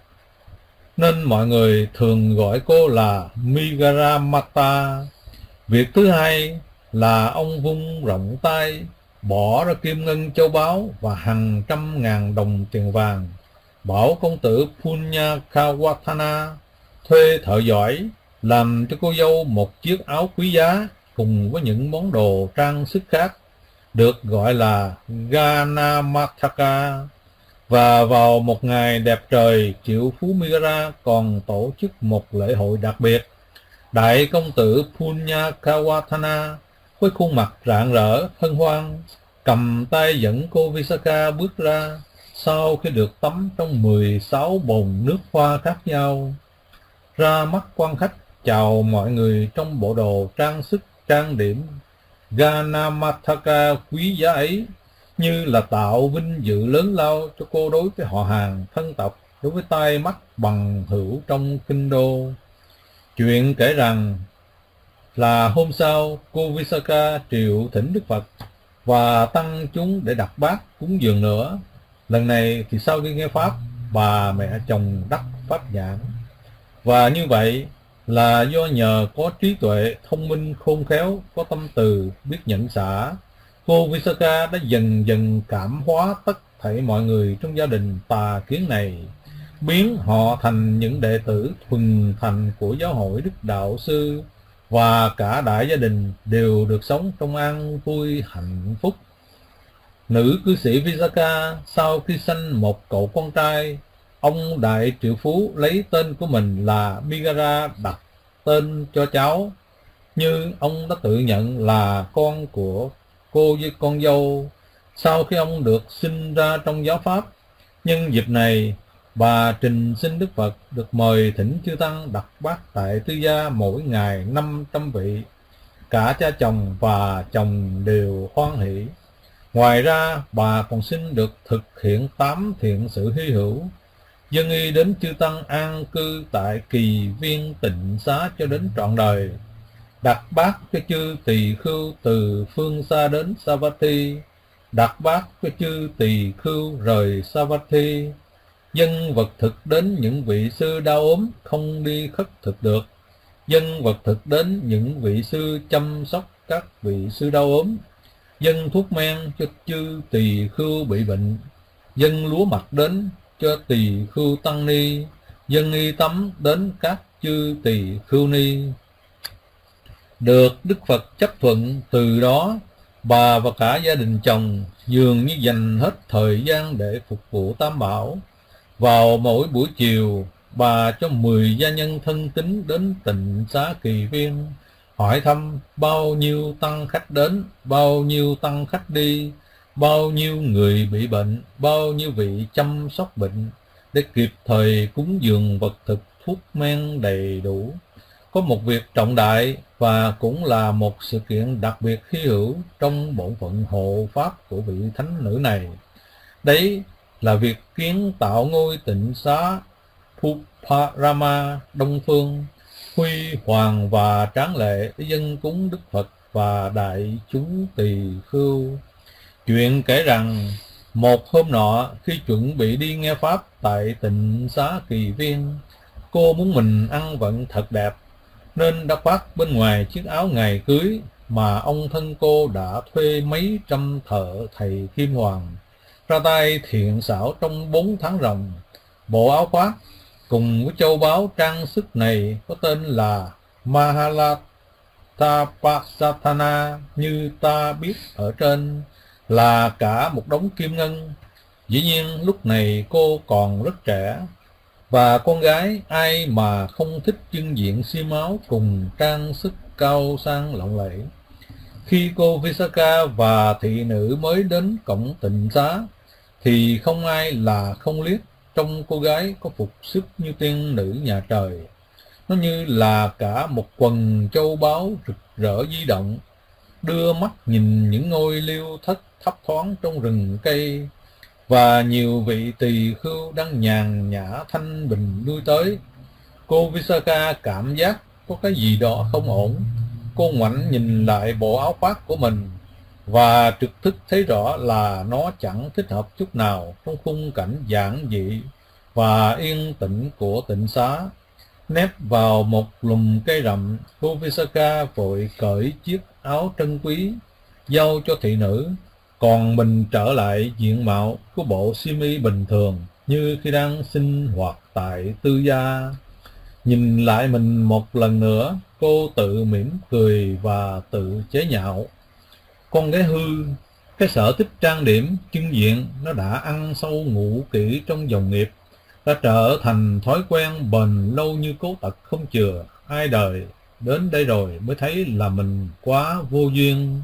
nên mọi người thường gọi cô là Megara Mata. Việc thứ hai là ông vung rộng tay, bỏ ra kim ngân châu báu và hàng trăm ngàn đồng tiền vàng, bảo công tử Punya Kawatana thuê thợ giỏi làm cho cô dâu một chiếc áo quý giá cùng với những món đồ trang sức khác, được gọi là Ganamataka. Và vào một ngày đẹp trời, Triệu Phú Megara còn tổ chức một lễ hội đặc biệt. Đại công tử Punya Kawatana với khuôn mặt rạng rỡ hân hoan, cầm tay dẫn cô Visakha bước ra, sau khi được tắm trong 16 bồn nước hoa khác nhau, ra mắt quan khách, chào mọi người trong bộ đồ trang sức trang điểm Ganamataka quý giá ấy, như là tạo vinh dự lớn lao cho cô đối với họ hàng thân tộc, đối với tai mắt bằng hữu trong kinh đô. Chuyện kể rằng là hôm sau, cô Visakha triệu thỉnh Đức Phật và tăng chúng để đặt bát cúng dường nữa. Lần này thì sau khi nghe pháp, bà mẹ chồng đắc pháp nhãn. Và như vậy là do nhờ có trí tuệ, thông minh, khôn khéo, có tâm từ, biết nhận xả, cô Visakha đã dần dần cảm hóa tất thảy mọi người trong gia đình tà kiến này, biến họ thành những đệ tử thuần thành của giáo hội Đức Đạo Sư, và cả đại gia đình đều được sống trong an vui hạnh phúc. Nữ cư sĩ Visakha sau khi sanh một cậu con trai, ông đại triệu phú lấy tên của mình là Megara đặt tên cho cháu, như ông đã tự nhận là con của cô với con dâu sau khi ông được sinh ra trong giáo pháp. Nhân dịp này, bà trình xin Đức Phật được mời thỉnh chư tăng đặt bát tại tư gia mỗi ngày 500 vị. Cả cha chồng và chồng đều hoan hỷ. Ngoài ra, bà còn xin được thực hiện 8 thiện sự hy hữu, dâng y đến chư tăng an cư tại Kỳ Viên Tịnh Xá cho đến trọn đời, đặt bát cho chư tỳ khưu từ phương xa đến Savatthi, đặt bát cho chư tỳ khưu rời Savatthi, Dân vật thực đến những vị sư đau ốm không đi khất thực được. Dân vật thực đến những vị sư chăm sóc các vị sư đau ốm. Dân thuốc men cho chư tỳ khưu bị bệnh. Dân lúa mạch đến cho tỳ khưu tăng ni. Dân y tắm đến các chư tỳ khưu ni. Được Đức Phật chấp thuận, từ đó bà và cả gia đình chồng dường như dành hết thời gian để phục vụ Tam Bảo. Vào mỗi buổi chiều, bà cho 10 gia nhân thân tín đến Tịnh Xá Kỳ Viên, hỏi thăm bao nhiêu tăng khách đến, bao nhiêu tăng khách đi, bao nhiêu người bị bệnh, bao nhiêu vị chăm sóc bệnh, để kịp thời cúng dường vật thực thuốc men đầy đủ. Có một việc trọng đại và cũng là một sự kiện đặc biệt hy hữu trong bổn phận hộ pháp của vị thánh nữ này. Đấy là việc kiến tạo ngôi Tịnh Xá Puparama Đông Phương, huy hoàng và tráng lệ để dâng cúng Đức Phật và đại chúng tỳ khưu. Chuyện kể rằng, một hôm nọ khi chuẩn bị đi nghe pháp tại Tịnh Xá Kỳ Viên, cô muốn mình ăn vận thật đẹp, nên đã khoác bên ngoài chiếc áo ngày cưới mà ông thân cô đã thuê mấy trăm thợ thầy kim hoàng ra tay thiện xảo trong 4 tháng ròng. Bộ áo khoác cùng với châu báu trang sức này có tên là Mahalatapasatthana như ta biết ở trên, là cả một đống kim ngân. Dĩ nhiên lúc này cô còn rất trẻ, và con gái ai mà không thích trưng diện xi máu cùng trang sức cao sang lộng lẫy. Khi cô Visakha và thị nữ mới đến cổng Tịnh Xá, thì không ai là không liếc trong cô gái có phục sức như tiên nữ nhà trời. Nó như là cả một quần châu báu rực rỡ di động. Đưa mắt nhìn những ngôi liêu thất thấp thoáng trong rừng cây, và nhiều vị tỳ khưu đang nhàn nhã thanh bình lui tới. Cô Visakha cảm giác có cái gì đó không ổn. Cô ngoảnh nhìn lại bộ áo khoác của mình, và trực thức thấy rõ là nó chẳng thích hợp chút nào trong khung cảnh giản dị và yên tĩnh của Tịnh Xá. Nép vào một lùm cây rậm, cô Visakha vội cởi chiếc áo trân quý giao cho thị nữ, còn mình trở lại diện mạo của bộ simi bình thường như khi đang sinh hoạt tại tư gia. Nhìn lại mình một lần nữa, cô tự mỉm cười và tự chế nhạo. Con gái hư, cái sở thích trang điểm, trưng diện nó đã ăn sâu ngủ kỹ trong dòng nghiệp, đã trở thành thói quen bền lâu như cố tật không chừa. Ai đời đến đây rồi mới thấy là mình quá vô duyên.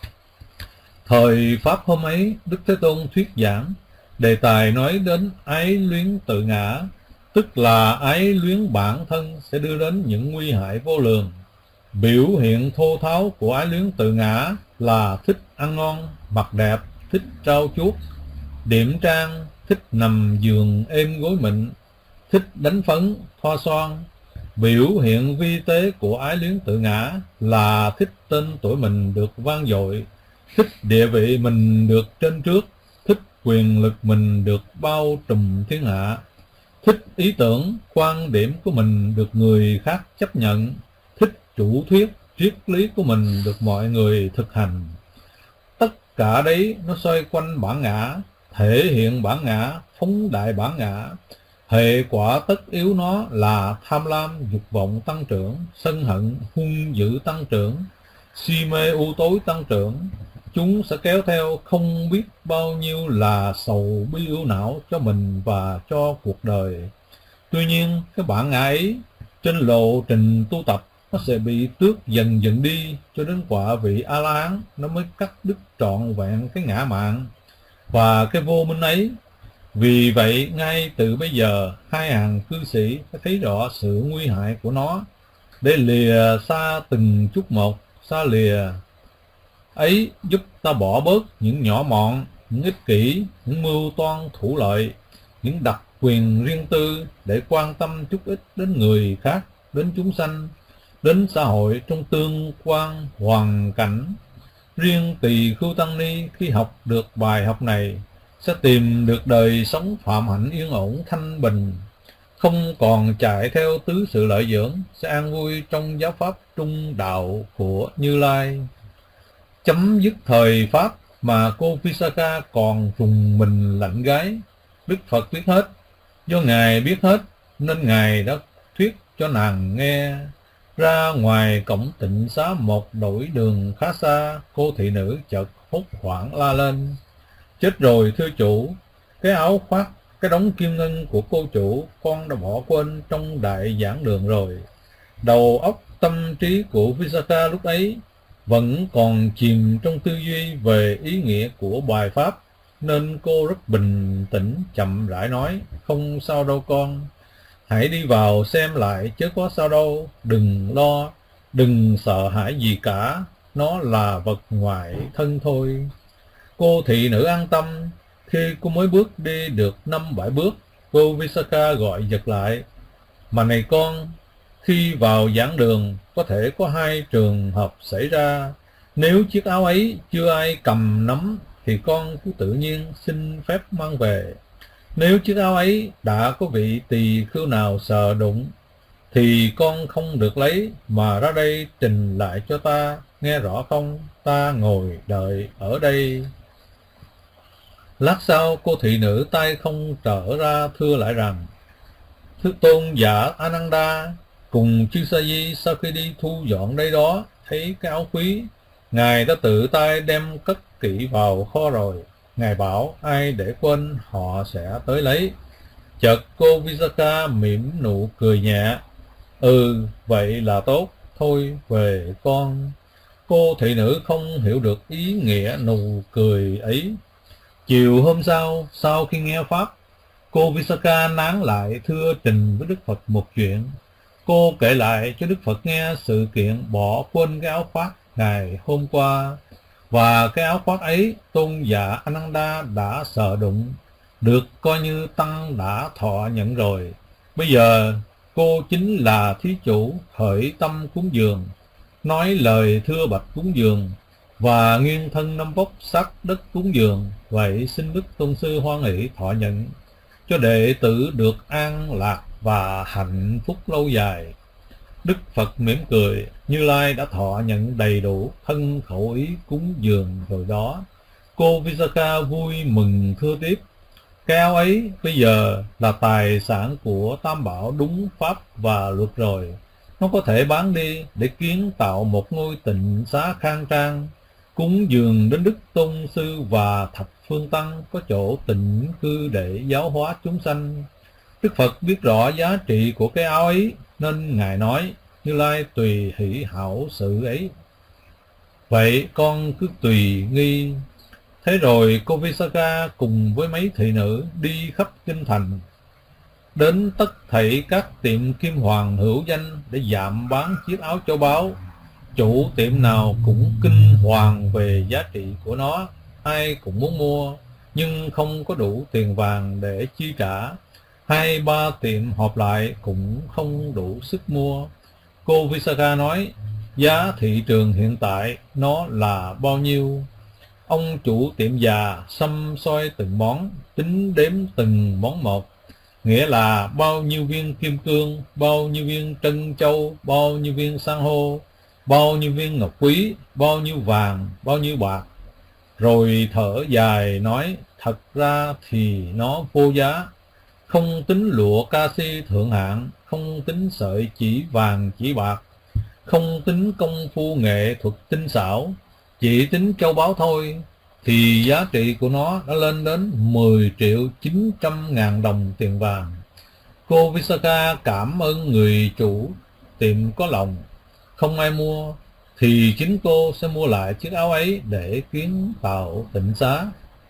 Thời Pháp hôm ấy, Đức Thế Tôn thuyết giảng, đề tài nói đến ái luyến tự ngã, tức là ái luyến bản thân sẽ đưa đến những nguy hại vô lường. Biểu hiện thô tháo của ái luyến tự ngã là thích ăn ngon, mặc đẹp, thích trau chuốt, điểm trang, thích nằm giường êm gối mịn, thích đánh phấn, thoa son. Biểu hiện vi tế của ái luyến tự ngã là thích tên tuổi mình được vang dội, thích địa vị mình được trên trước, thích quyền lực mình được bao trùm thiên hạ, thích ý tưởng, quan điểm của mình được người khác chấp nhận, thích chủ thuyết, triết lý của mình được mọi người thực hành. Tất cả đấy nó xoay quanh bản ngã, thể hiện bản ngã, phóng đại bản ngã. Hệ quả tất yếu nó là tham lam, dục vọng tăng trưởng, sân hận, hung dữ tăng trưởng, si mê u tối tăng trưởng. Chúng sẽ kéo theo không biết bao nhiêu là sầu bi ưu não cho mình và cho cuộc đời. Tuy nhiên, cái bản ngã ấy trên lộ trình tu tập nó sẽ bị tước dần dần đi, cho đến quả vị A-la-hán nó mới cắt đứt trọn vẹn cái ngã mạn và cái vô minh ấy. Vì vậy, ngay từ bây giờ, hai hàng cư sĩ phải thấy rõ sự nguy hại của nó, để lìa xa từng chút một. Xa lìa ấy giúp ta bỏ bớt những nhỏ mọn, những ích kỷ, những mưu toan thủ lợi, những đặc quyền riêng tư, để quan tâm chút ít đến người khác, đến chúng sanh, đến xã hội trong tương quan hoàn cảnh. Riêng tỳ khưu tăng ni khi học được bài học này sẽ tìm được đời sống phạm hạnh yên ổn thanh bình, không còn chạy theo tứ sự lợi dưỡng, sẽ an vui trong giáo pháp trung đạo của Như Lai. Chấm dứt thời Pháp mà cô Visakha còn rùng mình lạnh gáy. Đức Phật biết hết, do Ngài biết hết nên Ngài đã thuyết cho nàng nghe. Ra ngoài cổng tịnh xá một đổi đường khá xa, cô thị nữ chợt hốt hoảng la lên: chết rồi thưa chủ, cái áo khoác, cái đống kim ngân của cô chủ con đã bỏ quên trong đại giảng đường rồi. Đầu óc tâm trí của Visakha lúc ấy vẫn còn chìm trong tư duy về ý nghĩa của bài pháp, nên cô rất bình tĩnh chậm rãi nói: không sao đâu con, hãy đi vào xem lại chứ có sao đâu, đừng lo, đừng sợ hãi gì cả, nó là vật ngoại thân thôi. Cô thị nữ an tâm. Khi cô mới bước đi được 5-7 bước, cô Visakha gọi giật lại: mà này con, khi vào giảng đường có thể có 2 trường hợp xảy ra. Nếu chiếc áo ấy chưa ai cầm nắm thì con cứ tự nhiên xin phép mang về. Nếu chiếc áo ấy đã có vị tỳ khưu nào sờ đụng thì con không được lấy, mà ra đây trình lại cho ta, nghe rõ không? Ta ngồi đợi ở đây. Lát sau, cô thị nữ tay không trở ra thưa lại rằng: Thưa tôn giả Ananda, cùng chư sa di sau khi đi thu dọn đây đó, thấy cái áo quý, Ngài đã tự tay đem cất kỹ vào kho rồi. Ngài bảo ai để quên họ sẽ tới lấy. Chợt cô Visakha mỉm nụ cười nhẹ: vậy là tốt, thôi về con. Cô thị nữ không hiểu được ý nghĩa nụ cười ấy. Chiều hôm sau khi nghe pháp, cô Visakha nán lại thưa trình với Đức Phật một chuyện. Cô kể lại cho Đức Phật nghe sự kiện bỏ quên cái áo khoác ngày hôm qua, và cái áo khoác ấy tôn giả Ananda đã sờ đụng, được coi như tăng đã thọ nhận rồi. Bây giờ cô chính là thí chủ khởi tâm cúng dường, nói lời thưa bạch cúng dường, và nghiêng thân năm vóc sát đất cúng dường. Vậy xin Đức Tôn Sư hoan hỷ thọ nhận, cho đệ tử được an lạc và hạnh phúc lâu dài. Đức Phật mỉm cười: Như Lai đã thọ nhận đầy đủ thân khẩu ý cúng dường rồi đó. Cô Visakha vui mừng thưa tiếp: cái áo ấy bây giờ là tài sản của Tam Bảo đúng pháp và luật rồi. Nó có thể bán đi để kiến tạo một ngôi tịnh xá khang trang, cúng dường đến Đức Tôn Sư và thập phương tăng có chỗ tịnh cư để giáo hóa chúng sanh. Đức Phật biết rõ giá trị của cái áo ấy, nên Ngài nói: Như Lai tùy hỷ hảo sự ấy. Vậy con cứ tùy nghi. Thế rồi cô Visakha cùng với mấy thị nữ đi khắp kinh thành, đến tất thảy các tiệm kim hoàng hữu danh để dạm bán chiếc áo châu báu. Chủ tiệm nào cũng kinh hoàng về giá trị của nó, ai cũng muốn mua, nhưng không có đủ tiền vàng để chi trả. 2-3 tiệm họp lại cũng không đủ sức mua. Cô Visakha nói: giá thị trường hiện tại nó là bao nhiêu? Ông chủ tiệm già xăm soi từng món, tính đếm từng món một, nghĩa là bao nhiêu viên kim cương, bao nhiêu viên trân châu, bao nhiêu viên san hô, bao nhiêu viên ngọc quý, bao nhiêu vàng, bao nhiêu bạc. Rồi thở dài nói: thật ra thì nó vô giá, không tính lụa ca si thượng hạng, không tính sợi chỉ vàng chỉ bạc, không tính công phu nghệ thuật tinh xảo, chỉ tính châu báu thôi, thì giá trị của nó đã lên đến 10.900.000 đồng tiền vàng. Cô Visakha cảm ơn người chủ tiệm có lòng. Không ai mua thì chính cô sẽ mua lại chiếc áo ấy để kiến tạo tịnh xá.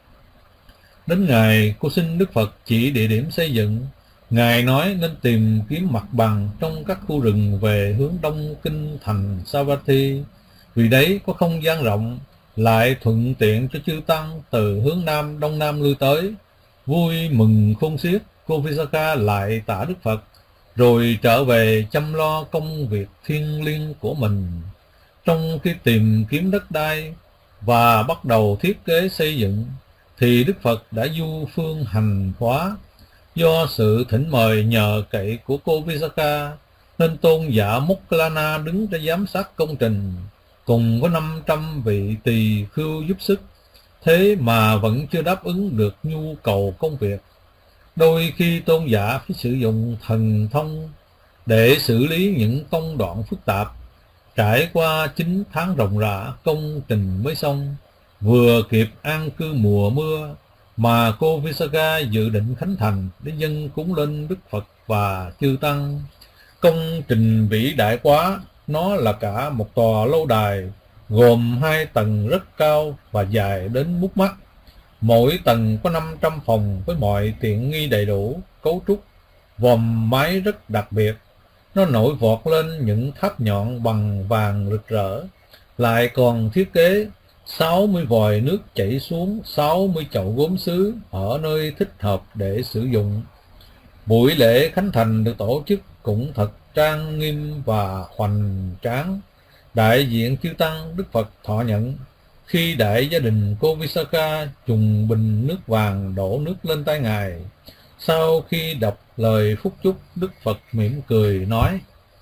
Đến ngày cô xin Đức Phật chỉ địa điểm xây dựng, Ngài nói nên tìm kiếm mặt bằng trong các khu rừng về hướng đông kinh thành Savatthi, vì đấy có không gian rộng, lại thuận tiện cho chư tăng từ hướng nam đông nam lui tới. Vui mừng khôn xiết, cô Visakha lại tạ Đức Phật, rồi trở về chăm lo công việc thiêng liêng của mình. Trong khi tìm kiếm đất đai và bắt đầu thiết kế xây dựng, thì Đức Phật đã du phương hành hóa. Do sự thỉnh mời nhờ cậy của cô Visakha, nên tôn giả Moggallana đứng ra giám sát công trình, cùng với 500 vị tỳ khưu giúp sức. Thế mà vẫn chưa đáp ứng được nhu cầu công việc. Đôi khi tôn giả phải sử dụng thần thông để xử lý những công đoạn phức tạp. Trải qua 9 tháng ròng rã, công trình mới xong, vừa kịp an cư mùa mưa, mà cô Visakha dự định khánh thành để dâng cúng lên Đức Phật và chư tăng. Công trình vĩ đại quá, nó là cả một tòa lâu đài, gồm 2 tầng rất cao và dài đến mút mắt. Mỗi tầng có 500 phòng với mọi tiện nghi đầy đủ, cấu trúc vòm mái rất đặc biệt. Nó nổi vọt lên những tháp nhọn bằng vàng rực rỡ, lại còn thiết kế 60 vòi nước chảy xuống 60 chậu gốm sứ ở nơi thích hợp để sử dụng. Buổi lễ khánh thành được tổ chức cũng thật trang nghiêm và hoành tráng. Đại diện chư tăng Đức Phật thọ nhận. Khi đại gia đình cô Visakha dùng bình nước vàng đổ nước lên tay Ngài, sau khi đọc lời phúc chúc, Đức Phật mỉm cười nói: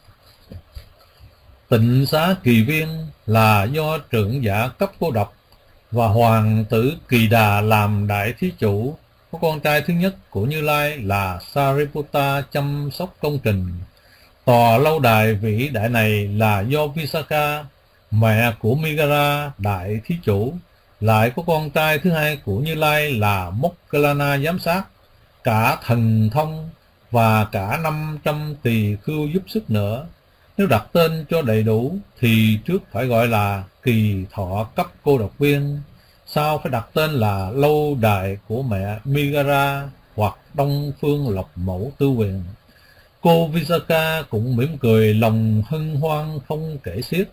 Tịnh xá Kỳ Viên là do trưởng giả cấp cô độc và hoàng tử Kỳ Đà làm đại thí chủ. Có con trai thứ nhất của Như Lai là Sariputta chăm sóc công trình. Tòa lâu đài vĩ đại này là do Visakha, mẹ của Megara, đại thí chủ. Lại có con trai thứ hai của Như Lai là Moggallana giám sát. Cả thần thông và cả 500 tỳ khưu giúp sức nữa. Nếu đặt tên cho đầy đủ thì trước phải gọi là Kỳ Thọ cấp cô độc viên, sau phải đặt tên là lâu đài của mẹ Megara hoặc Đông Phương Lộc Mẫu Tư Quyền. Cô Visakha cũng mỉm cười, lòng hân hoan không kể xiết.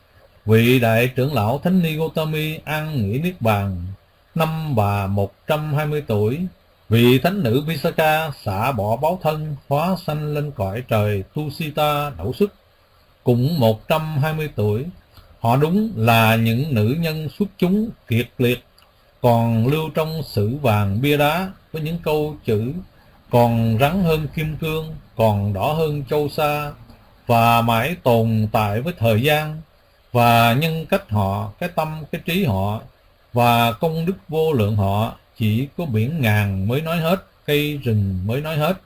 Vị đại trưởng lão Thánh Ni Gotami an nghỉ niết bàn, năm bà 120 tuổi. Vị thánh nữ Visakha xả bỏ báo thân, hóa sanh lên cõi trời Tusita đậu sức, cũng 120 tuổi. Họ đúng là những nữ nhân xuất chúng kiệt liệt, còn lưu trong sử vàng bia đá với những câu chữ còn rắn hơn kim cương, còn đỏ hơn châu sa, và mãi tồn tại với thời gian. Và nhân cách họ, cái tâm, cái trí họ và công đức vô lượng họ, chỉ có biển ngàn mới nói hết, cây rừng mới nói hết.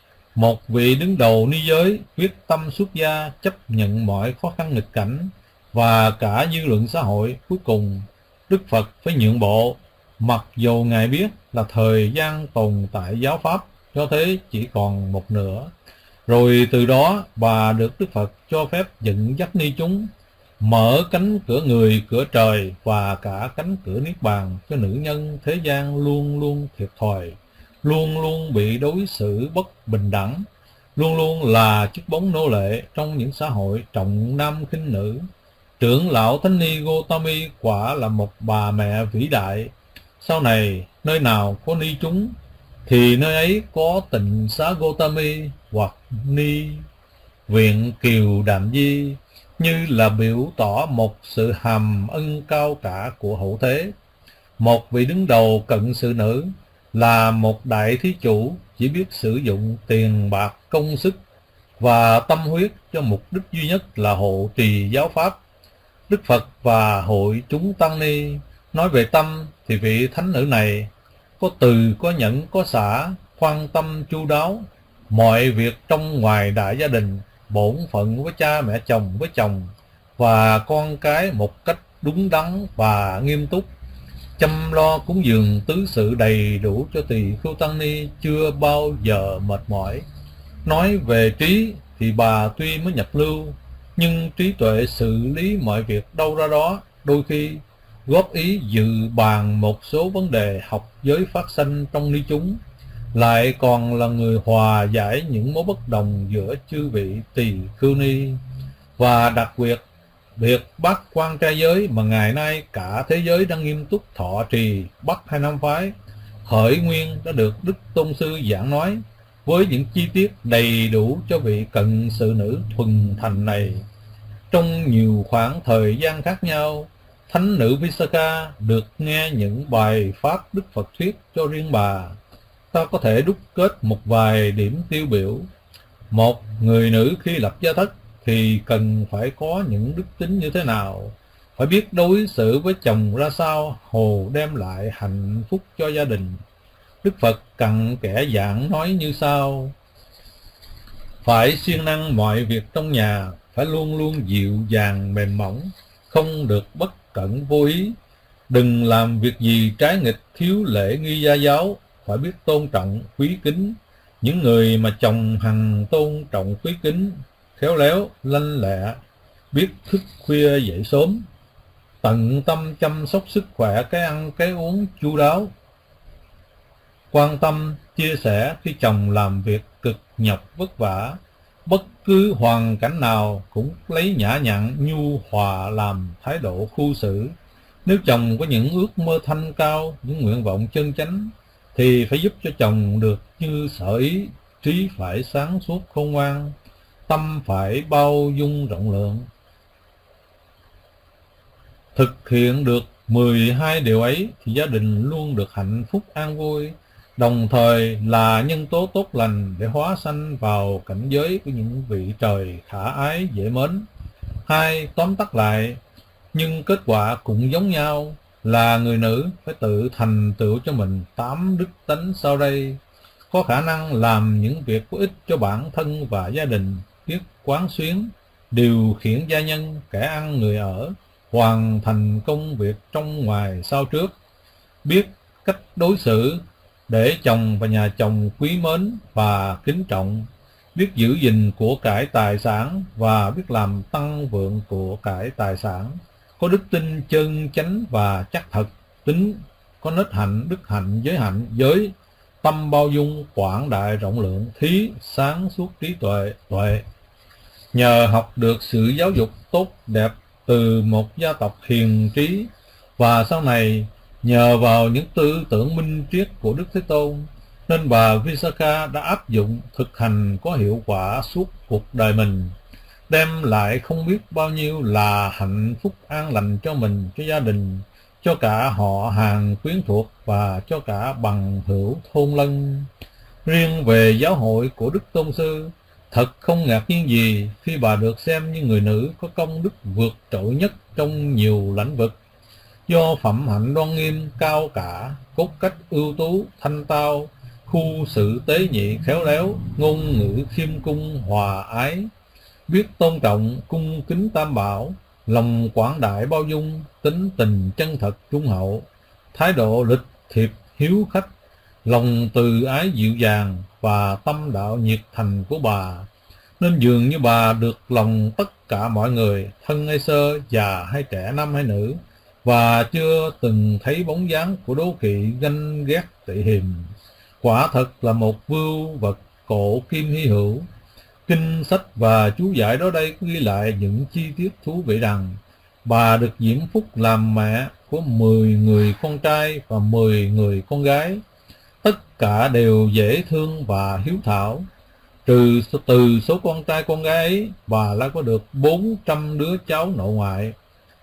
Một vị đứng đầu ni giới quyết tâm xuất gia, chấp nhận mọi khó khăn nghịch cảnh và cả dư luận xã hội. Cuối cùng Đức Phật phải nhượng bộ, mặc dù Ngài biết là thời gian tồn tại giáo pháp cho thế chỉ còn một nửa. Rồi từ đó bà được Đức Phật cho phép dẫn dắt ni chúng, mở cánh cửa người, cửa trời và cả cánh cửa niết bàn cho nữ nhân thế gian luôn luôn thiệt thòi, luôn luôn bị đối xử bất bình đẳng, luôn luôn là chiếc bóng nô lệ trong những xã hội trọng nam khinh nữ. Trưởng lão Thánh Ni Gotami quả là một bà mẹ vĩ đại. Sau này nơi nào có ni chúng thì nơi ấy có tịnh xá Gotami hoặc ni viện Kiều Đạm Di, như là biểu tỏ một sự hàm ân cao cả của hậu thế. Một vị đứng đầu cận sự nữ là một đại thí chủ chỉ biết sử dụng tiền bạc, công sức và tâm huyết cho mục đích duy nhất là hộ trì giáo pháp. Đức Phật và hội chúng tăng ni nói về tâm thì vị thánh nữ này có từ, có nhẫn, có xả, quan tâm chu đáo mọi việc trong ngoài đại gia đình, bổn phận với cha mẹ chồng, với chồng và con cái một cách đúng đắn và nghiêm túc, chăm lo cúng dường tứ sự đầy đủ cho tỳ khưu tăng ni, chưa bao giờ mệt mỏi. Nói về trí thì bà tuy mới nhập lưu, nhưng trí tuệ xử lý mọi việc đâu ra đó, đôi khi góp ý dự bàn một số vấn đề học giới phát sanh trong ni chúng, lại còn là người hòa giải những mối bất đồng giữa chư vị tỳ khưu ni. Và đặc biệt bát quan trai giới mà ngày nay cả thế giới đang nghiêm túc thọ trì Bắc hay Nam phái, khởi nguyên đã được Đức Tôn Sư giảng nói với những chi tiết đầy đủ cho vị cận sự nữ thuần thành này. Trong nhiều khoảng thời gian khác nhau, thánh nữ Visakha được nghe những bài pháp Đức Phật thuyết cho riêng bà. Ta có thể đúc kết một vài điểm tiêu biểu. Một người nữ khi lập gia thất thì cần phải có những đức tính như thế nào? Phải biết đối xử với chồng ra sao hồ đem lại hạnh phúc cho gia đình. Đức Phật cặn kẽ giảng nói như sau: phải siêng năng mọi việc trong nhà, phải luôn luôn dịu dàng mềm mỏng, không được bất cẩn vô ý. Đừng làm việc gì trái nghịch thiếu lễ nghi gia giáo, phải biết tôn trọng quý kính. Những người mà chồng hằng tôn trọng quý kính, khéo léo lanh lẹ, biết thức khuya dậy sớm, tận tâm chăm sóc sức khỏe, cái ăn cái uống chu đáo, quan tâm chia sẻ khi chồng làm việc cực nhọc vất vả, bất cứ hoàn cảnh nào cũng lấy nhã nhặn nhu hòa làm thái độ cư xử. Nếu chồng có những ước mơ thanh cao, những nguyện vọng chân chánh, thì phải giúp cho chồng được như sở ý, trí phải sáng suốt khôn ngoan, tâm phải bao dung rộng lượng. Thực hiện được 12 điều ấy thì gia đình luôn được hạnh phúc an vui, đồng thời là nhân tố tốt lành để hóa sanh vào cảnh giới của những vị trời khả ái dễ mến. Hai, tóm tắt lại, nhưng kết quả cũng giống nhau, là người nữ phải tự thành tựu cho mình 8 đức tánh sau đây: có khả năng làm những việc có ích cho bản thân và gia đình, biết quán xuyến, điều khiển gia nhân, kẻ ăn người ở, hoàn thành công việc trong ngoài sau trước, biết cách đối xử để chồng và nhà chồng quý mến và kính trọng, biết giữ gìn của cải tài sản và biết làm tăng vượng của cải tài sản, có đức tin chân chánh và chắc thật, tính có nết hạnh, đức hạnh, giới, tâm bao dung, quảng đại rộng lượng, thí sáng suốt trí tuệ. Nhờ học được sự giáo dục tốt đẹp từ một gia tộc hiền trí, và sau này nhờ vào những tư tưởng minh triết của Đức Thế Tôn, nên bà Visakha đã áp dụng thực hành có hiệu quả suốt cuộc đời mình, đem lại không biết bao nhiêu là hạnh phúc an lành cho mình, cho gia đình, cho cả họ hàng quyến thuộc và cho cả bằng hữu thôn lân. Riêng về giáo hội của Đức Tôn Sư, thật không ngạc nhiên gì khi bà được xem như người nữ có công đức vượt trội nhất trong nhiều lĩnh vực. Do phẩm hạnh đoan nghiêm cao cả, cốt cách ưu tú thanh tao, khu sự tế nhị khéo léo, ngôn ngữ khiêm cung hòa ái, biết tôn trọng cung kính tam bảo, lòng quảng đại bao dung, tính tình chân thật trung hậu, thái độ lịch thiệp hiếu khách, lòng từ ái dịu dàng và tâm đạo nhiệt thành của bà, nên dường như bà được lòng tất cả mọi người, thân hay sơ, già hay trẻ, nam hay nữ, và chưa từng thấy bóng dáng của đố kỵ, ganh ghét, tị hiềm. Quả thật là một vưu vật cổ kim hy hữu. Kinh sách và chú giải đó đây có ghi lại những chi tiết thú vị rằng bà được diễm phúc làm mẹ của 10 người con trai và 10 người con gái. Tất cả đều dễ thương và hiếu thảo. Từ số con trai con gái ấy, bà lại có được 400 đứa cháu nội ngoại.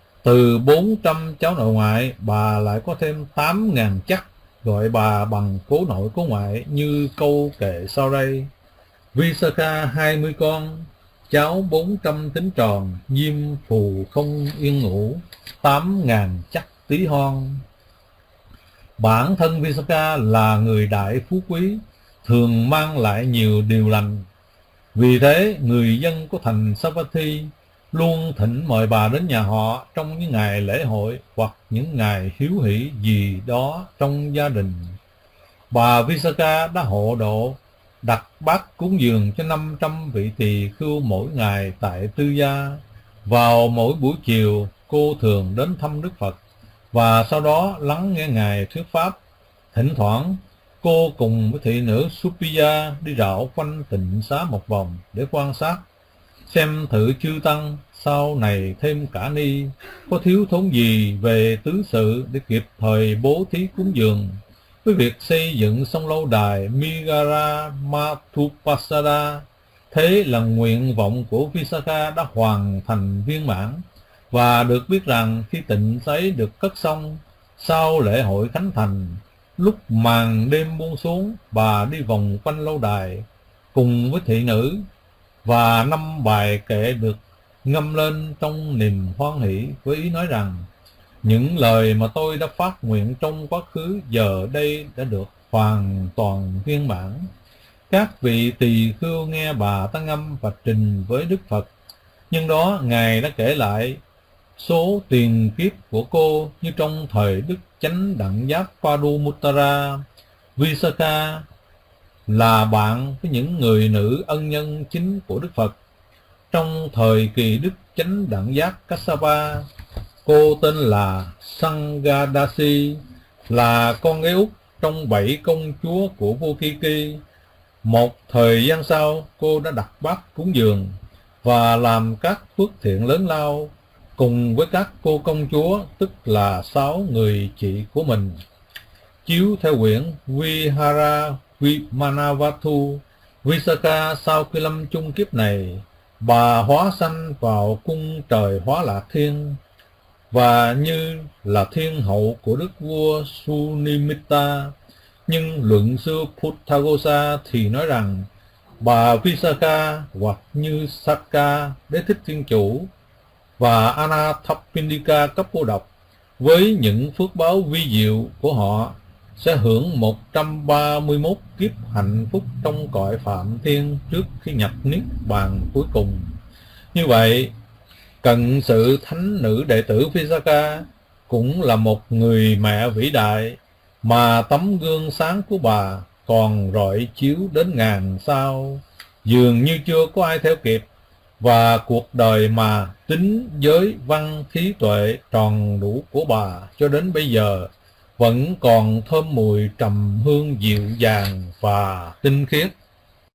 Từ 400 cháu nội ngoại, bà lại có thêm 8.000 chắc, gọi bà bằng cố nội cố ngoại như câu kệ sau đây: Visakha 20 con, cháu 400 tính tròn, diêm phù không yên ngủ, 8.000 chắc tí hon. Bản thân Visakha là người đại phú quý, thường mang lại nhiều điều lành. Vì thế, người dân của thành Savatthi luôn thỉnh mời bà đến nhà họ trong những ngày lễ hội hoặc những ngày hiếu hỷ gì đó trong gia đình. Bà Visakha đã hộ độ, đặt bát cúng dường cho 500 vị tỳ khưu mỗi ngày tại tư gia. Vào mỗi buổi chiều, cô thường đến thăm Đức Phật, và sau đó lắng nghe Ngài thuyết pháp. Thỉnh thoảng, cô cùng với thị nữ Supiya đi dạo quanh tịnh xá một vòng để quan sát, xem thử chư tăng sau này thêm cả ni có thiếu thốn gì về tứ sự để kịp thời bố thí cúng dường. Với việc xây dựng sông lâu đài Migara Madhupasada, thế là nguyện vọng của Visakha đã hoàn thành viên mãn. Và được biết rằng khi tịnh xấy được cất xong, sau lễ hội khánh thành, lúc màn đêm buông xuống, bà đi vòng quanh lâu đài cùng với thị nữ, và 5 bài kệ được ngâm lên trong niềm hoan hỷ, với ý nói rằng: những lời mà tôi đã phát nguyện trong quá khứ giờ đây đã được hoàn toàn viên mãn. Các vị tỳ khưu nghe bà ta ngâm và trình với Đức Phật. Nhưng đó Ngài đã kể lại số tiền kiếp của cô, như trong thời Đức Chánh Đẳng Giác Padumuttara, Visakha là bạn với những người nữ ân nhân chính của Đức Phật. Trong thời kỳ Đức Chánh Đẳng Giác Kassapa, cô tên là Sangadasi, là con gái út trong 7 công chúa của vua Kiki. Một thời gian sau, cô đã đặt bát cúng dường và làm các phước thiện lớn lao cùng với các cô công chúa, tức là 6 người chị của mình. Chiếu theo quyển Vihara Vimanavatu, Visakha sau khi lâm chung kiếp này, bà hóa sanh vào cung trời Hóa Lạc Thiên, và như là thiên hậu của đức vua Sunimitta. Nhưng luận sư Buddhaghosa thì nói rằng bà Visakha hoặc như Sakka Đế Thích Thiên Chủ và Anathapindika cấp cô độc, với những phước báo vi diệu của họ, sẽ hưởng 131 kiếp hạnh phúc trong cõi Phạm Thiên trước khi nhập Niết Bàn cuối cùng. Như vậy, cận sự thánh nữ đệ tử Visakha cũng là một người mẹ vĩ đại, mà tấm gương sáng của bà còn rọi chiếu đến ngàn sao, dường như chưa có ai theo kịp. Và cuộc đời mà tính giới văn trí tuệ tròn đủ của bà cho đến bây giờ vẫn còn thơm mùi trầm hương dịu dàng và tinh khiết.